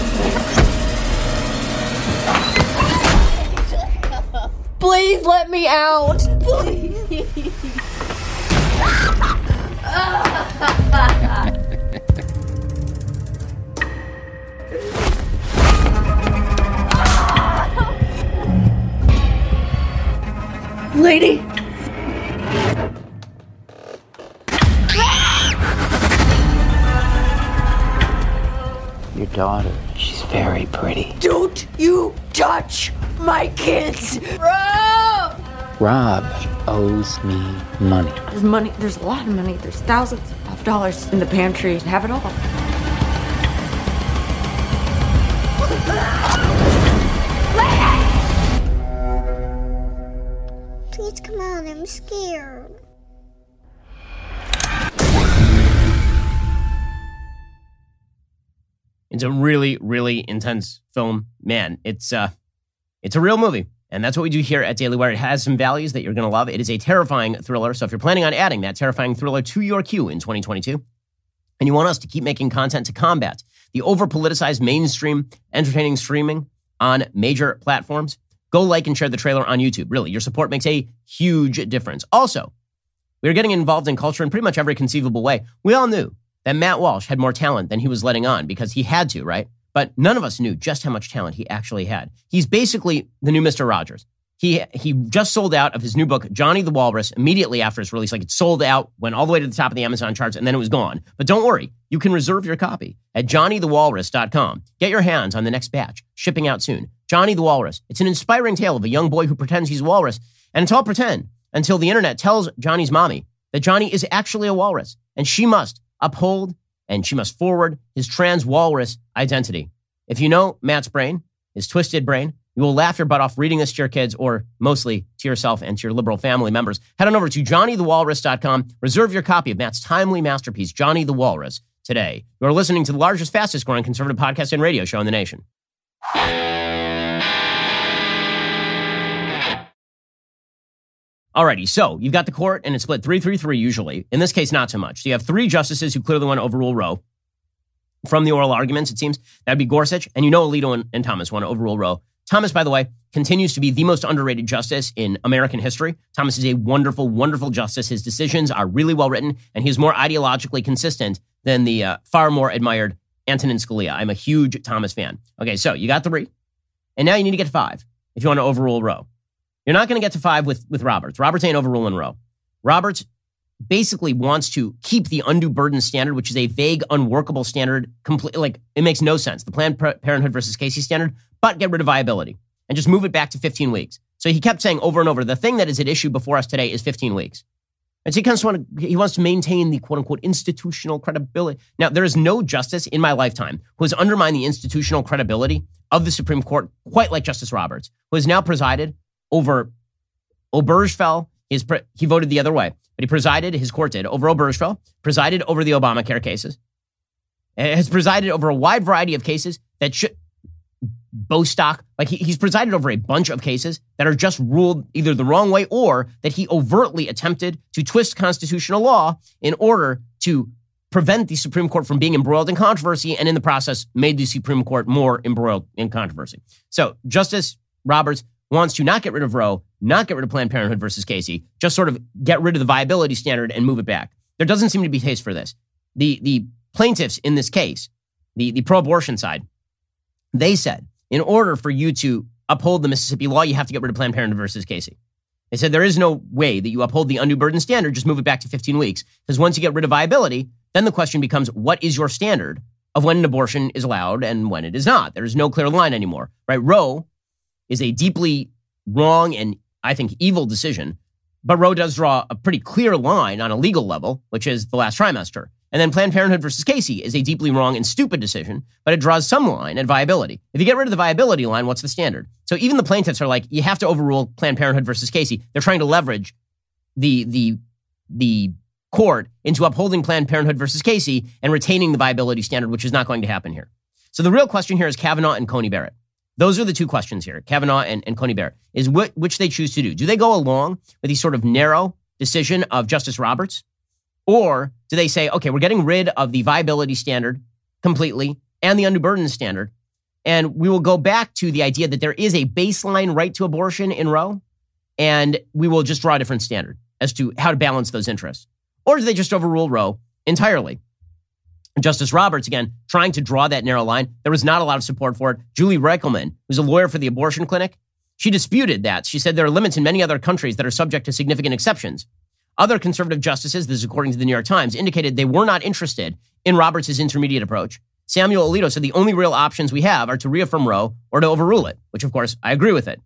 Please let me out! Please! Lady! Your daughter, she's very pretty. Don't you touch my kids! Rob owes me money. There's a lot of money. There's thousands of dollars in the pantry. Have it all. Please come out, I'm scared. It's a really, really intense film. Man, it's a real movie. And that's what we do here at Daily Wire. It has some values that you're going to love. It is a terrifying thriller. So if you're planning on adding that terrifying thriller to your queue in 2022, and you want us to keep making content to combat the over-politicized mainstream entertaining streaming on major platforms, go like and share the trailer on YouTube. Really, your support makes a huge difference. Also, we're getting involved in culture in pretty much every conceivable way. We all knew that Matt Walsh had more talent than he was letting on because he had to, right? But none of us knew just how much talent he actually had. He's basically the new Mr. Rogers. He just sold out of his new book, Johnny the Walrus, immediately after its release. Like it sold out, went all the way to the top of the Amazon charts, and then it was gone. But don't worry, you can reserve your copy at johnnythewalrus.com. Get your hands on the next batch, shipping out soon. Johnny the Walrus. It's an inspiring tale of a young boy who pretends he's a walrus, and it's all pretend until the internet tells Johnny's mommy that Johnny is actually a walrus, and she must uphold and she must forward his trans walrus identity. If you know Matt's brain, his twisted brain, you will laugh your butt off reading this to your kids or mostly to yourself and to your liberal family members. Head on over to johnnythewalrus.com. Reserve your copy of Matt's timely masterpiece, Johnny the Walrus, today. You are listening to the largest, fastest growing conservative podcast and radio show in the nation. Alrighty, so you've got the court and it's split 3-3-3 usually. In this case, not so much. So you have three justices who clearly want to overrule Roe. From the oral arguments, it seems, that'd be Gorsuch, and you know Alito and Thomas want to overrule Roe. Thomas, by the way, continues to be the most underrated justice in American history. Thomas is a wonderful, wonderful justice. His decisions are really well written, and he is more ideologically consistent than the far more admired Antonin Scalia. I'm a huge Thomas fan. Okay, so you got 3, and now you need to get to 5 if you want to overrule Roe. You're not going to get to 5 with Roberts. Roberts ain't overruling Roe. Roberts basically wants to keep the undue burden standard, which is a vague, unworkable standard. Like it makes no sense. The Planned Parenthood versus Casey standard, but get rid of viability and just move it back to 15 weeks. So he kept saying over and over, the thing that is at issue before us today is 15 weeks. And so he wants to maintain the quote unquote institutional credibility. Now, there is no justice in my lifetime who has undermined the institutional credibility of the Supreme Court quite like Justice Roberts, who has now presided over Obergefell. He voted the other way, but he presided, his court did, over Obergefell, presided over the Obamacare cases, has presided over a wide variety of cases that should, Bostock, like he's presided over a bunch of cases that are just ruled either the wrong way or that he overtly attempted to twist constitutional law in order to prevent the Supreme Court from being embroiled in controversy and in the process made the Supreme Court more embroiled in controversy. So Justice Roberts wants to not get rid of Roe, not get rid of Planned Parenthood versus Casey, just sort of get rid of the viability standard and move it back. There doesn't seem to be taste for this. The plaintiffs in this case, the pro-abortion side, they said, in order for you to uphold the Mississippi law, you have to get rid of Planned Parenthood versus Casey. They said there is no way that you uphold the undue burden standard, just move it back to 15 weeks. Because once you get rid of viability, then the question becomes, what is your standard of when an abortion is allowed and when it is not? There is no clear line anymore, right? Roe is a deeply wrong and, I think, evil decision. But Roe does draw a pretty clear line on a legal level, which is the last trimester. And then Planned Parenthood versus Casey is a deeply wrong and stupid decision, but it draws some line at viability. If you get rid of the viability line, what's the standard? So even the plaintiffs are like, you have to overrule Planned Parenthood versus Casey. They're trying to leverage the court into upholding Planned Parenthood versus Casey and retaining the viability standard, which is not going to happen here. So the real question here is Kavanaugh and Coney Barrett. Those are the two questions here, Kavanaugh and Coney Barrett, is which they choose to do. Do they go along with the sort of narrow decision of Justice Roberts? Or do they say, okay, we're getting rid of the viability standard completely and the undue burden standard, and we will go back to the idea that there is a baseline right to abortion in Roe, and we will just draw a different standard as to how to balance those interests? Or do they just overrule Roe entirely? Justice Roberts, again, trying to draw that narrow line. There was not a lot of support for it. Julie Reichelman, who's a lawyer for the abortion clinic, she disputed that. She said there are limits in many other countries that are subject to significant exceptions. Other conservative justices, this is according to the New York Times, indicated they were not interested in Roberts' intermediate approach. Samuel Alito said the only real options we have are to reaffirm Roe or to overrule it, which, of course, I agree with it.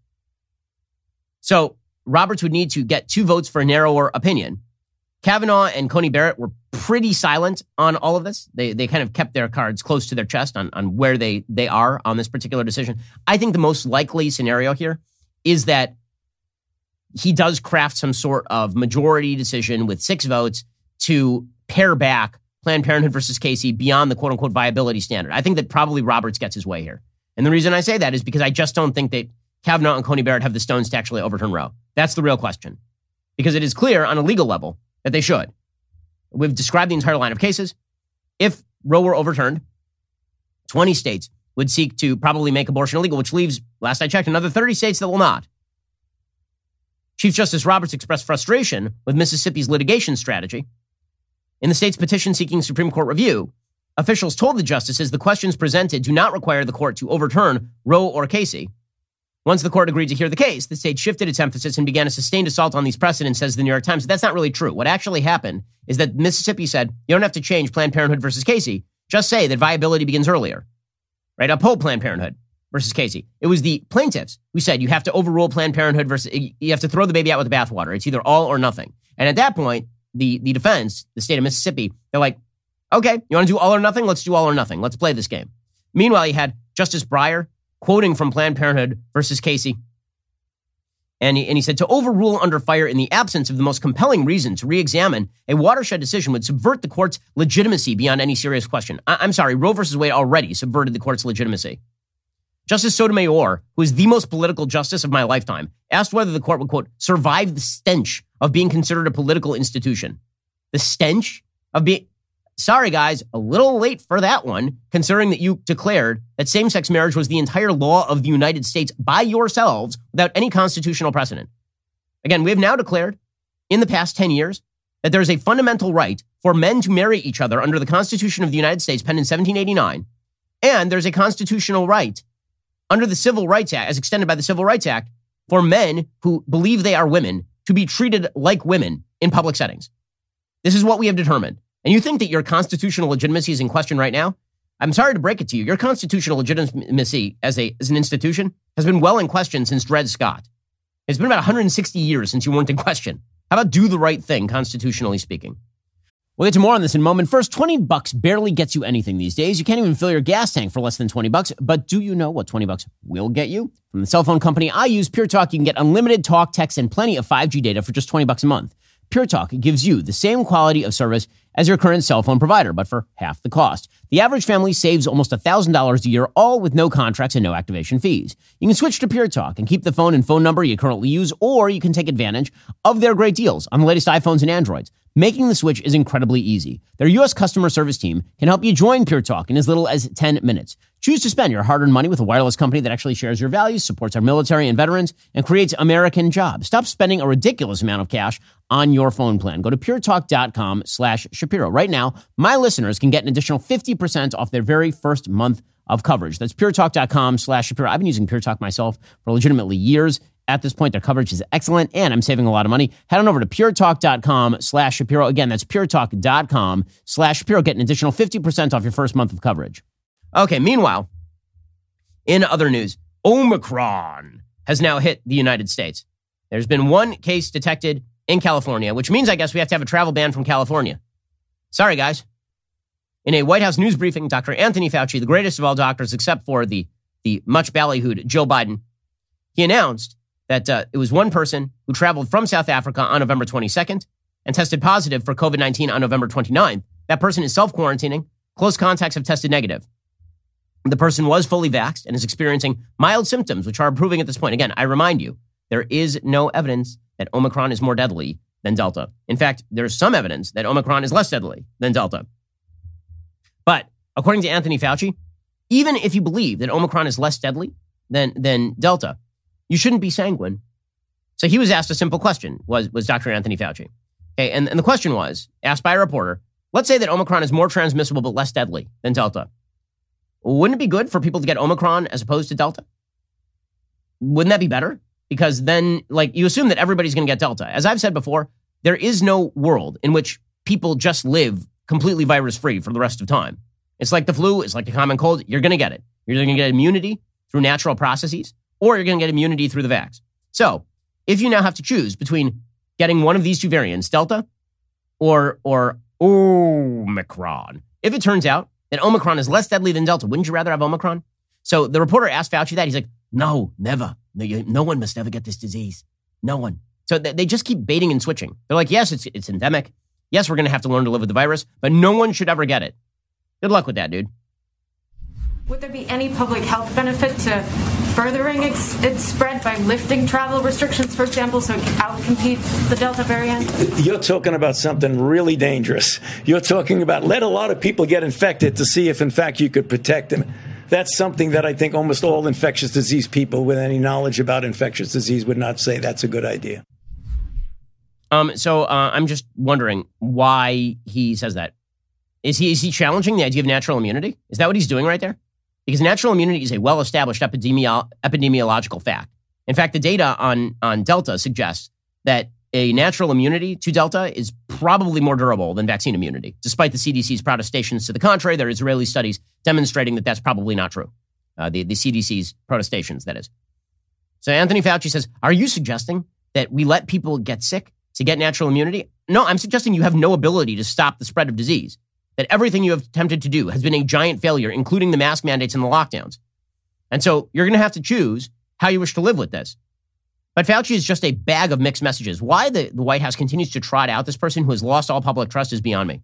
So Roberts would need to get 2 votes for a narrower opinion. Kavanaugh and Coney Barrett were pretty silent on all of this. They kind of kept their cards close to their chest on where they are on this particular decision. I think the most likely scenario here is that he does craft some sort of majority decision with 6 votes to pare back Planned Parenthood versus Casey beyond the quote-unquote viability standard. I think that probably Roberts gets his way here. And the reason I say that is because I just don't think that Kavanaugh and Coney Barrett have the stones to actually overturn Roe. That's the real question. Because it is clear on a legal level that they should. We've described the entire line of cases. If Roe were overturned, 20 states would seek to probably make abortion illegal, which leaves, last I checked, another 30 states that will not. Chief Justice Roberts expressed frustration with Mississippi's litigation strategy. In the state's petition seeking Supreme Court review, officials told the justices the questions presented do not require the court to overturn Roe or Casey. Once the court agreed to hear the case, the state shifted its emphasis and began a sustained assault on these precedents, says the New York Times. That's not really true. What actually happened is that Mississippi said, you don't have to change Planned Parenthood versus Casey. Just say that viability begins earlier. Right? Uphold Planned Parenthood versus Casey. It was the plaintiffs who said you have to overrule Planned Parenthood versus, you have to throw the baby out with the bathwater. It's either all or nothing. And at that point, the defense, the state of Mississippi, they're like, okay, you want to do all or nothing? Let's do all or nothing. Let's play this game. Meanwhile, you had Justice Breyer quoting from Planned Parenthood versus Casey. And he said, to overrule under fire in the absence of the most compelling reason to re-examine a watershed decision would subvert the court's legitimacy beyond any serious question. I'm sorry, Roe versus Wade already subverted the court's legitimacy. Justice Sotomayor, who is the most political justice of my lifetime, asked whether the court would, quote, survive the stench of being considered a political institution. The stench of being... Sorry, guys, a little late for that one, considering that you declared that same-sex marriage was the entire law of the United States by yourselves without any constitutional precedent. Again, we have now declared in the past 10 years that there is a fundamental right for men to marry each other under the Constitution of the United States, penned in 1789, and there's a constitutional right under the Civil Rights Act, as extended by the Civil Rights Act, for men who believe they are women to be treated like women in public settings. This is what we have determined. And you think that your constitutional legitimacy is in question right now? I'm sorry to break it to you. Your constitutional legitimacy as an institution has been well in question since Dred Scott. It's been about 160 years since you weren't in question. How about do the right thing, constitutionally speaking? We'll get to more on this in a moment. First, $20 barely gets you anything these days. You can't even fill your gas tank for less than $20. But do you know what $20 will get you? From the cell phone company I use, Pure Talk, you can get unlimited talk, text, and plenty of 5G data for just $20 a month. Pure Talk gives you the same quality of service as your current cell phone provider, but for half the cost. The average family saves almost $1,000 a year, all with no contracts and no activation fees. You can switch to Pure Talk and keep the phone and phone number you currently use, or you can take advantage of their great deals on the latest iPhones and Androids. Making the switch is incredibly easy. Their U.S. customer service team can help you join Pure Talk in as little as 10 minutes. Choose to spend your hard-earned money with a wireless company that actually shares your values, supports our military and veterans, and creates American jobs. Stop spending a ridiculous amount of cash on your phone plan. Go to puretalk.com/Shapiro. Right now, my listeners can get an additional 50% off their very first month of coverage. That's puretalk.com/Shapiro. I've been using Pure Talk myself for legitimately years. At this point, their coverage is excellent, and I'm saving a lot of money. Head on over to puretalk.com/Shapiro. Again, that's puretalk.com/Shapiro. Get an additional 50% off your first month of coverage. Okay, meanwhile, in other news, Omicron has now hit the United States. There's been one case detected in California, which means I guess we have to have a travel ban from California. Sorry, guys. In a White House news briefing, Dr. Anthony Fauci, the greatest of all doctors except for the much ballyhooed Joe Biden, he announced that it was one person who traveled from South Africa on November 22nd and tested positive for COVID-19 on November 29th. That person is self-quarantining. Close contacts have tested negative. The person was fully vaxxed and is experiencing mild symptoms, which are improving at this point. Again, I remind you, there is no evidence that Omicron is more deadly than Delta. In fact, there's some evidence that Omicron is less deadly than Delta. But according to Anthony Fauci, even if you believe that Omicron is less deadly than Delta, you shouldn't be sanguine. So he was asked a simple question, was Dr. Anthony Fauci. Okay, and the question was, asked by a reporter, let's say that Omicron is more transmissible but less deadly than Delta. Wouldn't it be good for people to get Omicron as opposed to Delta? Wouldn't that be better? Because then, you assume that everybody's going to get Delta. As I've said before, there is no world in which people just live completely virus-free for the rest of time. It's like the flu. It's like the common cold. You're going to get it. You're either going to get immunity through natural processes, or you're going to get immunity through the vax. So if you now have to choose between getting one of these two variants, Delta or Omicron, if it turns out that Omicron is less deadly than Delta, wouldn't you rather have Omicron? So the reporter asked Fauci that. He's like, no, never. No one must ever get this disease. No one. So they just keep baiting and switching. They're like, yes, it's endemic. Yes, we're going to have to learn to live with the virus, but no one should ever get it. Good luck with that, dude. Would there be any public health benefit to furthering its spread by lifting travel restrictions, for example, so it can outcompete the Delta variant? You're talking about something really dangerous. You're talking about let a lot of people get infected to see if, in fact, you could protect them. That's something that I think almost all infectious disease people with any knowledge about infectious disease would not say that's a good idea. So I'm just wondering why he says that. Is he challenging the idea of natural immunity? Is that what he's doing right there? Because natural immunity is a well-established epidemiological fact. In fact, the data on Delta suggests that a natural immunity to Delta is probably more durable than vaccine immunity. Despite the CDC's protestations to the contrary, there are Israeli studies demonstrating that that's probably not true. The CDC's protestations, that is. So Anthony Fauci says, are you suggesting that we let people get sick to get natural immunity? No, I'm suggesting you have no ability to stop the spread of disease, that everything you have attempted to do has been a giant failure, including the mask mandates and the lockdowns. And so you're going to have to choose how you wish to live with this. But Fauci is just a bag of mixed messages. Why the White House continues to trot out this person who has lost all public trust is beyond me.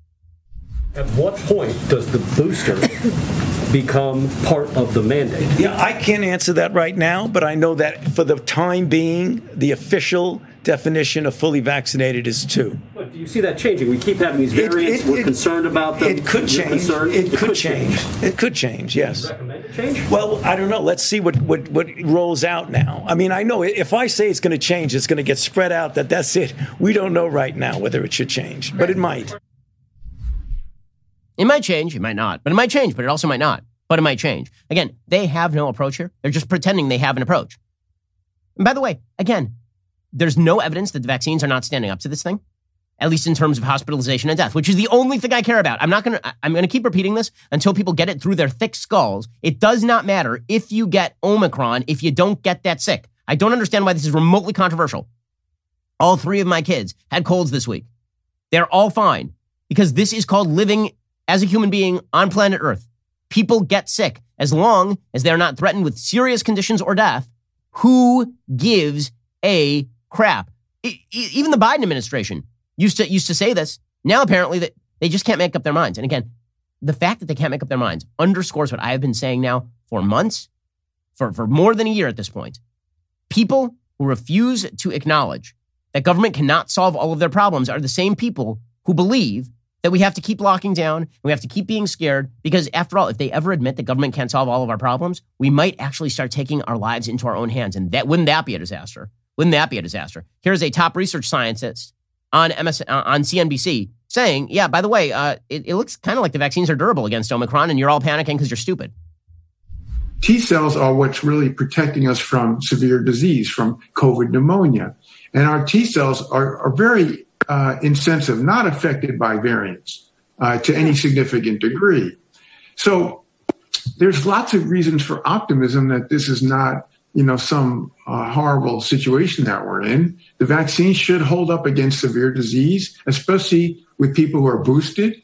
At what point does the booster become part of the mandate? Yeah, I can't answer that right now, but I know that for the time being, the official definition of fully vaccinated is 2. But do you see that changing? We keep having these variants. We're concerned about them. It could change. It could change. It could change, yes. Recommend it change? Well, I don't know. Let's see what rolls out now. I mean, I know if I say it's going to change, it's going to get spread out. That's it. We don't know right now whether it should change, but it might. It might change. It might not. But it might change, but it also might not. But it might change. Again, they have no approach here. They're just pretending they have an approach. And by the way, again, there's no evidence that the vaccines are not standing up to this thing, at least in terms of hospitalization and death, which is the only thing I care about. I'm going to keep repeating this until people get it through their thick skulls. It does not matter if you get Omicron, if you don't get that sick. I don't understand why this is remotely controversial. All 3 of my kids had colds this week. They're all fine because this is called living as a human being on planet Earth. People get sick as long as they're not threatened with serious conditions or death. Who gives a crap? Even the Biden administration used to say this. Now apparently that they just can't make up their minds. And again, the fact that they can't make up their minds underscores what I have been saying now for months, for more than a year at this point. People who refuse to acknowledge that government cannot solve all of their problems are the same people who believe that we have to keep locking down and we have to keep being scared because, after all, if they ever admit that government can't solve all of our problems, we might actually start taking our lives into our own hands. And wouldn't that be a disaster? Wouldn't that be a disaster? Here's a top research scientist on CNBC saying, yeah, by the way, it looks kind of like the vaccines are durable against Omicron and you're all panicking because you're stupid. T cells are what's really protecting us from severe disease, from COVID pneumonia. And our T cells are very insensitive, not affected by variants to any significant degree. So there's lots of reasons for optimism that this is not, some horrible situation that we're in. The vaccine should hold up against severe disease, especially with people who are boosted.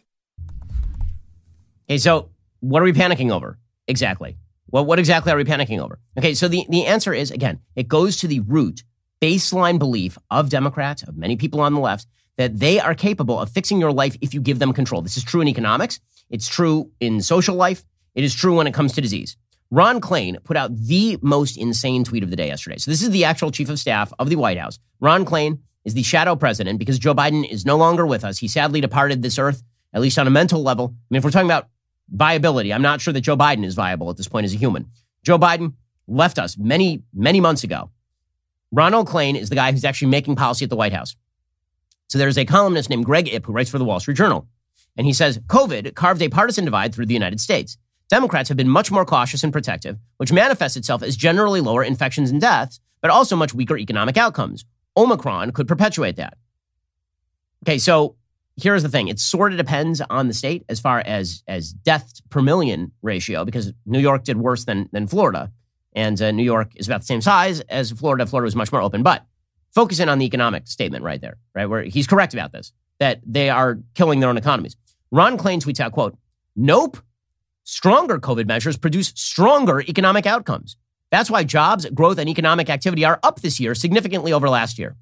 Okay, so what are we panicking over exactly? Well, what exactly are we panicking over? Okay, so the answer is, again, it goes to the root baseline belief of Democrats, of many people on the left, that they are capable of fixing your life if you give them control. This is true in economics. It's true in social life. It is true when it comes to disease. Ron Klain put out the most insane tweet of the day yesterday. So this is the actual chief of staff of the White House. Ron Klain is the shadow president because Joe Biden is no longer with us. He sadly departed this earth, at least on a mental level. I mean, if we're talking about viability, I'm not sure that Joe Biden is viable at this point as a human. Joe Biden left us many, many months ago. Ronald Klain is the guy who's actually making policy at the White House. So there's a columnist named Greg Ip who writes for the Wall Street Journal. And he says, COVID carved a partisan divide through the United States. Democrats have been much more cautious and protective, which manifests itself as generally lower infections and deaths, but also much weaker economic outcomes. Omicron could perpetuate that. Okay, so here's the thing. It sort of depends on the state as far as deaths per million ratio, because New York did worse than Florida. And New York is about the same size as Florida. Florida was much more open. But focus in on the economic statement right there, right, where he's correct about this, that they are killing their own economies. Ron Klain tweets out, quote, nope, stronger COVID measures produce stronger economic outcomes. That's why jobs, growth, and economic activity are up this year significantly over last year.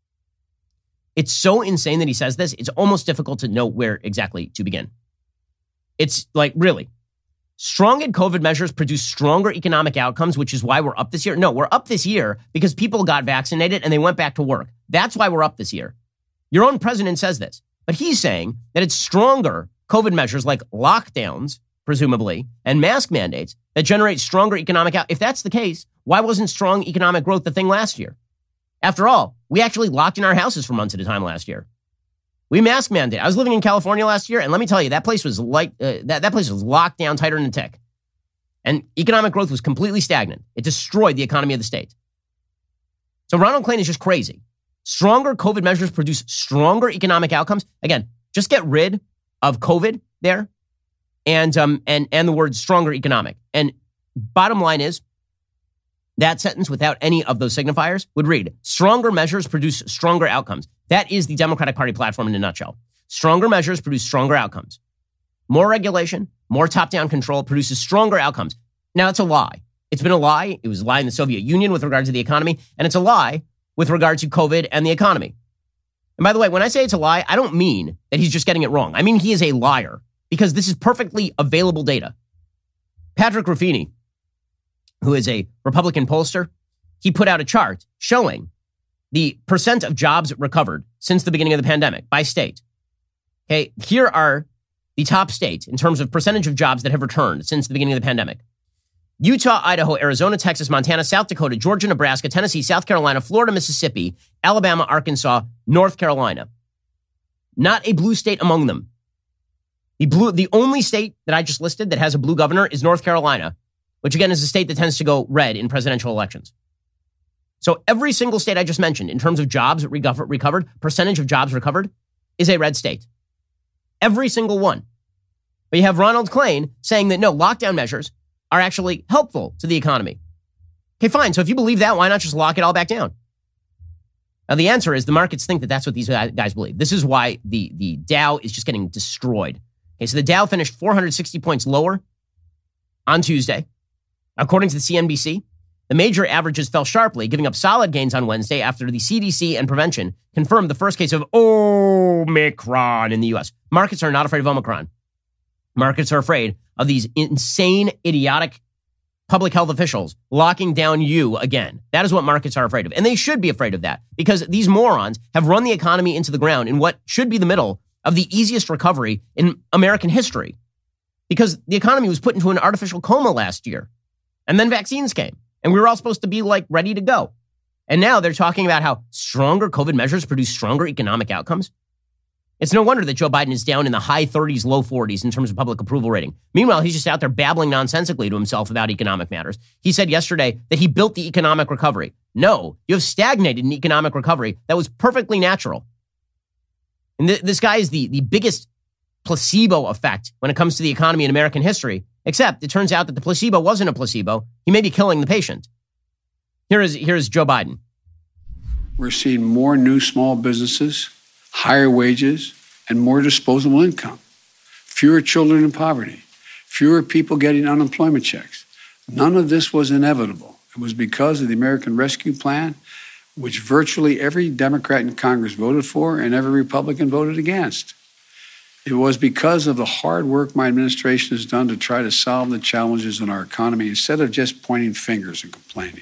It's so insane that he says this, it's almost difficult to know where exactly to begin. It's like, really? Stronger COVID measures produce stronger economic outcomes, which is why we're up this year? No, we're up this year because people got vaccinated and they went back to work. That's why we're up this year. Your own president says this, but he's saying that it's stronger COVID measures like lockdowns, presumably, and mask mandates that generate stronger economic If that's the case, why wasn't strong economic growth the thing last year? After all, We actually locked in our houses for months at a time last year. We mask mandated. I was living in California last year, and let me tell you, that place was that place was locked down tighter than a tick. And economic growth was completely stagnant. It destroyed the economy of the state. So Ronald Klain is just crazy. Stronger COVID measures produce stronger economic outcomes. Again, just get rid of COVID there and the word stronger economic. And bottom line is, that sentence without any of those signifiers would read, stronger measures produce stronger outcomes. That is the Democratic Party platform in a nutshell. Stronger measures produce stronger outcomes. More regulation, more top-down control produces stronger outcomes. Now, it's a lie. It's been a lie. It was a lie in the Soviet Union with regard to the economy, and it's a lie with regard to COVID and the economy. And by the way, when I say it's a lie, I don't mean that he's just getting it wrong. I mean he is a liar, because this is perfectly available data. Patrick Ruffini, who is a Republican pollster, he put out a chart showing the percent of jobs recovered since the beginning of the pandemic by state. Okay, here are the top states in terms of percentage of jobs that have returned since the beginning of the pandemic. Utah, Idaho, Arizona, Texas, Montana, South Dakota, Georgia, Nebraska, Tennessee, South Carolina, Florida, Mississippi, Alabama, Arkansas, North Carolina. Not a blue state among them. The only state that I just listed that has a blue governor is North Carolina, which again is a state that tends to go red in presidential elections. So every single state I just mentioned in terms of jobs recovered, percentage of jobs recovered, is a red state. Every single one. But you have Ronald Klain saying that no, lockdown measures are actually helpful to the economy. Okay, fine. So if you believe that, why not just lock it all back down? Now, the answer is the markets think that that's what these guys believe. This is why the Dow is just getting destroyed. Okay, so the Dow finished 460 points lower on Tuesday. According to the CNBC, the major averages fell sharply, giving up solid gains on Wednesday after the CDC and Prevention confirmed the first case of Omicron in the U.S. Markets are not afraid of Omicron. Markets are afraid of these insane, idiotic public health officials locking down you again. That is what markets are afraid of. And they should be afraid of that, because these morons have run the economy into the ground in what should be the middle of the easiest recovery in American history, because the economy was put into an artificial coma last year. And then vaccines came, and we were all supposed to be like ready to go. And now they're talking about how stronger COVID measures produce stronger economic outcomes. It's no wonder that Joe Biden is down in the high 30s, low 40s in terms of public approval rating. Meanwhile, he's just out there babbling nonsensically to himself about economic matters. He said yesterday that he built the economic recovery. No, you have stagnated an economic recovery that was perfectly natural. And this guy is the biggest placebo effect when it comes to the economy in American history, except it turns out that the placebo wasn't a placebo. He may be killing the patient. Here is Joe Biden. We're seeing more new small businesses, higher wages, and more disposable income. Fewer children in poverty, fewer people getting unemployment checks. None of this was inevitable. It was because of the American Rescue Plan, which virtually every Democrat in Congress voted for and every Republican voted against. It was because of the hard work my administration has done to try to solve the challenges in our economy instead of just pointing fingers and complaining.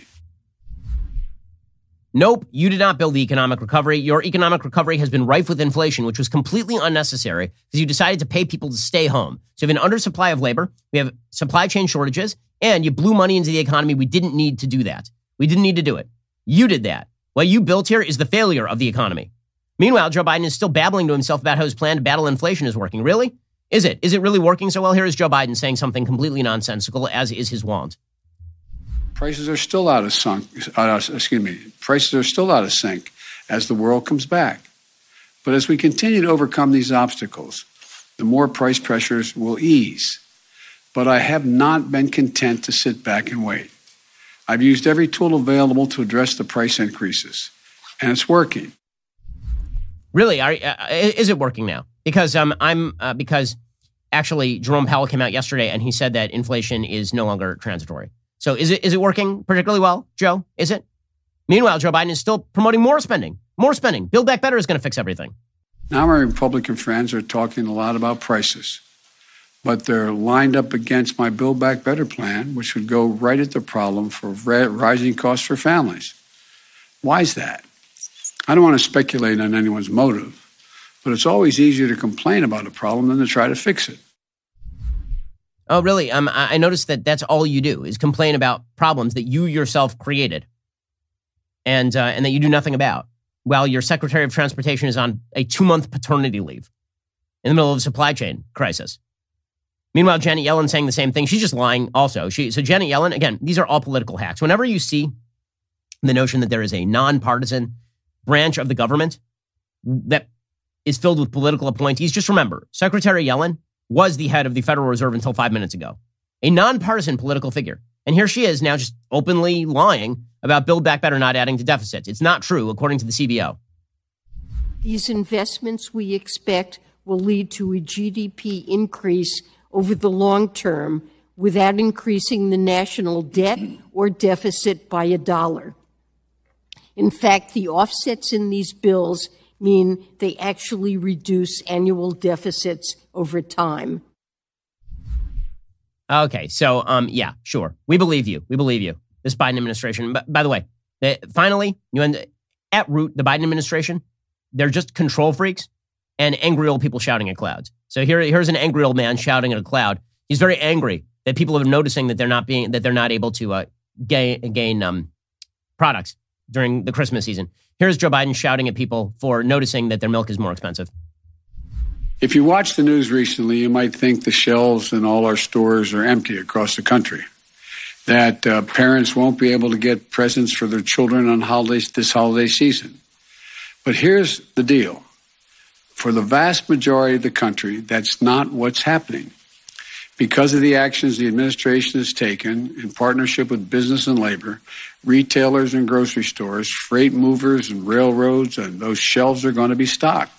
Nope, you did not build the economic recovery. Your economic recovery has been rife with inflation, which was completely unnecessary because you decided to pay people to stay home. So you have an undersupply of labor, we have supply chain shortages, and you blew money into the economy. We didn't need to do that. We didn't need to do it. You did that. What you built here is the failure of the economy. Meanwhile, Joe Biden is still babbling to himself about how his plan to battle inflation is working. Really? Is it? Is it really working so well? Here is Joe Biden saying something completely nonsensical, as is his wont. Prices are still out of Prices are still out of sync as the world comes back. But as we continue to overcome these obstacles, the more price pressures will ease. But I have not been content to sit back and wait. I've used every tool available to address the price increases, and it's working. Really? Is it working now? Because because actually Jerome Powell came out yesterday and he said that inflation is no longer transitory. So is it working particularly well, Joe? Is it? Meanwhile, Joe Biden is still promoting more spending. More spending. Build Back Better is going to fix everything. Now my Republican friends are talking a lot about prices, but they're lined up against my Build Back Better plan, which would go right at the problem for rising costs for families. Why is that? I don't want to speculate on anyone's motive, but it's always easier to complain about a problem than to try to fix it. Oh, really? I noticed that that's all you do is complain about problems that you yourself created and that you do nothing about. while your Secretary of Transportation is on a 2-month paternity leave in the middle of a supply chain crisis. Meanwhile, Janet Yellen saying the same thing. She's just lying also. So Janet Yellen, again, these are all political hacks. Whenever you see the notion that there is a nonpartisan branch of the government that is filled with political appointees, just remember, Secretary Yellen was the head of the Federal Reserve until 5 minutes ago. A nonpartisan political figure. And here she is now just openly lying about Build Back Better not adding to deficits. It's not true, according to the CBO. These investments we expect will lead to a GDP increase over the long term without increasing the national debt or deficit by $1. In fact, the offsets in these bills mean they actually reduce annual deficits over time. Okay, so, yeah, sure. We believe you. We believe you. This Biden administration. But by the way, finally, at root, the Biden administration, they're just control freaks and angry old people shouting at clouds. So here's an angry old man shouting at a cloud. He's very angry that people are noticing that they're not able to gain products during the Christmas season. Here's Joe Biden shouting at people for noticing that their milk is more expensive. If you watch the news recently, you might think the shelves in all our stores are empty across the country, that parents won't be able to get presents for their children on this holiday season. But here's the deal. For the vast majority of the country, that's not what's happening. Because of the actions the administration has taken in partnership with business and labor, retailers and grocery stores, freight movers and railroads, and those shelves are going to be stocked.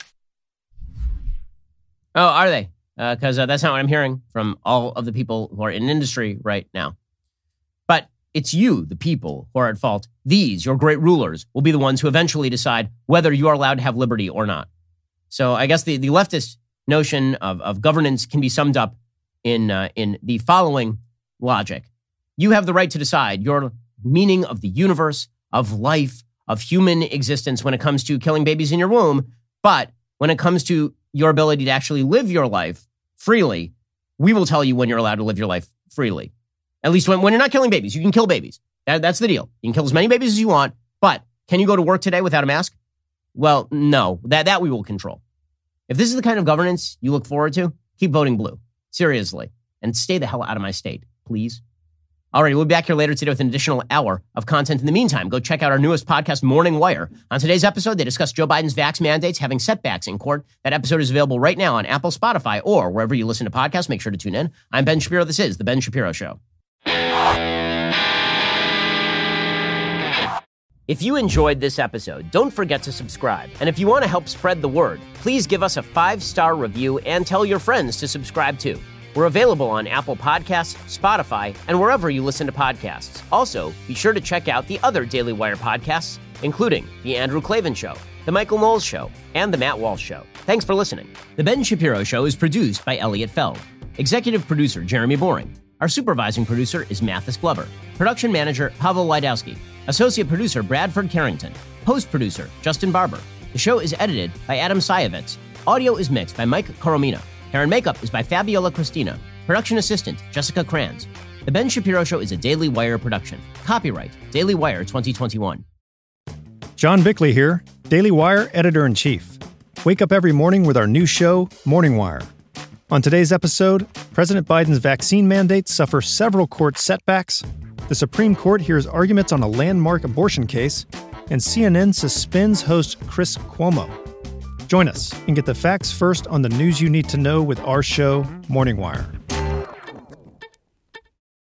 Oh, are they? Because that's not what I'm hearing from all of the people who are in industry right now. But it's you, the people, who are at fault. These, your great rulers, will be the ones who eventually decide whether you are allowed to have liberty or not. So I guess the leftist notion of governance can be summed up in the following logic. You have the right to decide your meaning of the universe, of life, of human existence when it comes to killing babies in your womb. But when it comes to your ability to actually live your life freely, we will tell you when you're allowed to live your life freely. At least when you're not killing babies. You can kill babies. That's the deal. You can kill as many babies as you want, but can you go to work today without a mask? Well, no. That we will control. If this is the kind of governance you look forward to, keep voting blue. Seriously. And stay the hell out of my state, please. All right, we'll be back here later today with an additional hour of content. In the meantime, go check out our newest podcast, Morning Wire. On today's episode, they discuss Joe Biden's vax mandates having setbacks in court. That episode is available right now on Apple, Spotify, or wherever you listen to podcasts. Make sure to tune in. I'm Ben Shapiro. This is The Ben Shapiro Show. If you enjoyed this episode, don't forget to subscribe. And if you want to help spread the word, please give us a 5-star review and tell your friends to subscribe too. We're available on Apple Podcasts, Spotify, and wherever you listen to podcasts. Also, be sure to check out the other Daily Wire podcasts, including The Andrew Klavan Show, The Michael Knowles Show, and The Matt Walsh Show. Thanks for listening. The Ben Shapiro Show is produced by Elliot Feld. Executive producer, Jeremy Boring. Our supervising producer is Mathis Glover. Production manager, Pavel Wydowski. Associate producer, Bradford Carrington. Post-producer, Justin Barber. The show is edited by Adam Sayevitz. Audio is mixed by Mike Coromina. Hair and makeup is by Fabiola Cristina. Production assistant, Jessica Kranz. The Ben Shapiro Show is a Daily Wire production. Copyright, Daily Wire 2021. John Bickley here, Daily Wire Editor-in-Chief. Wake up every morning with our new show, Morning Wire. On today's episode, President Biden's vaccine mandates suffer several court setbacks, the Supreme Court hears arguments on a landmark abortion case, and CNN suspends host Chris Cuomo. Join us and get the facts first on the news you need to know with our show, Morning Wire.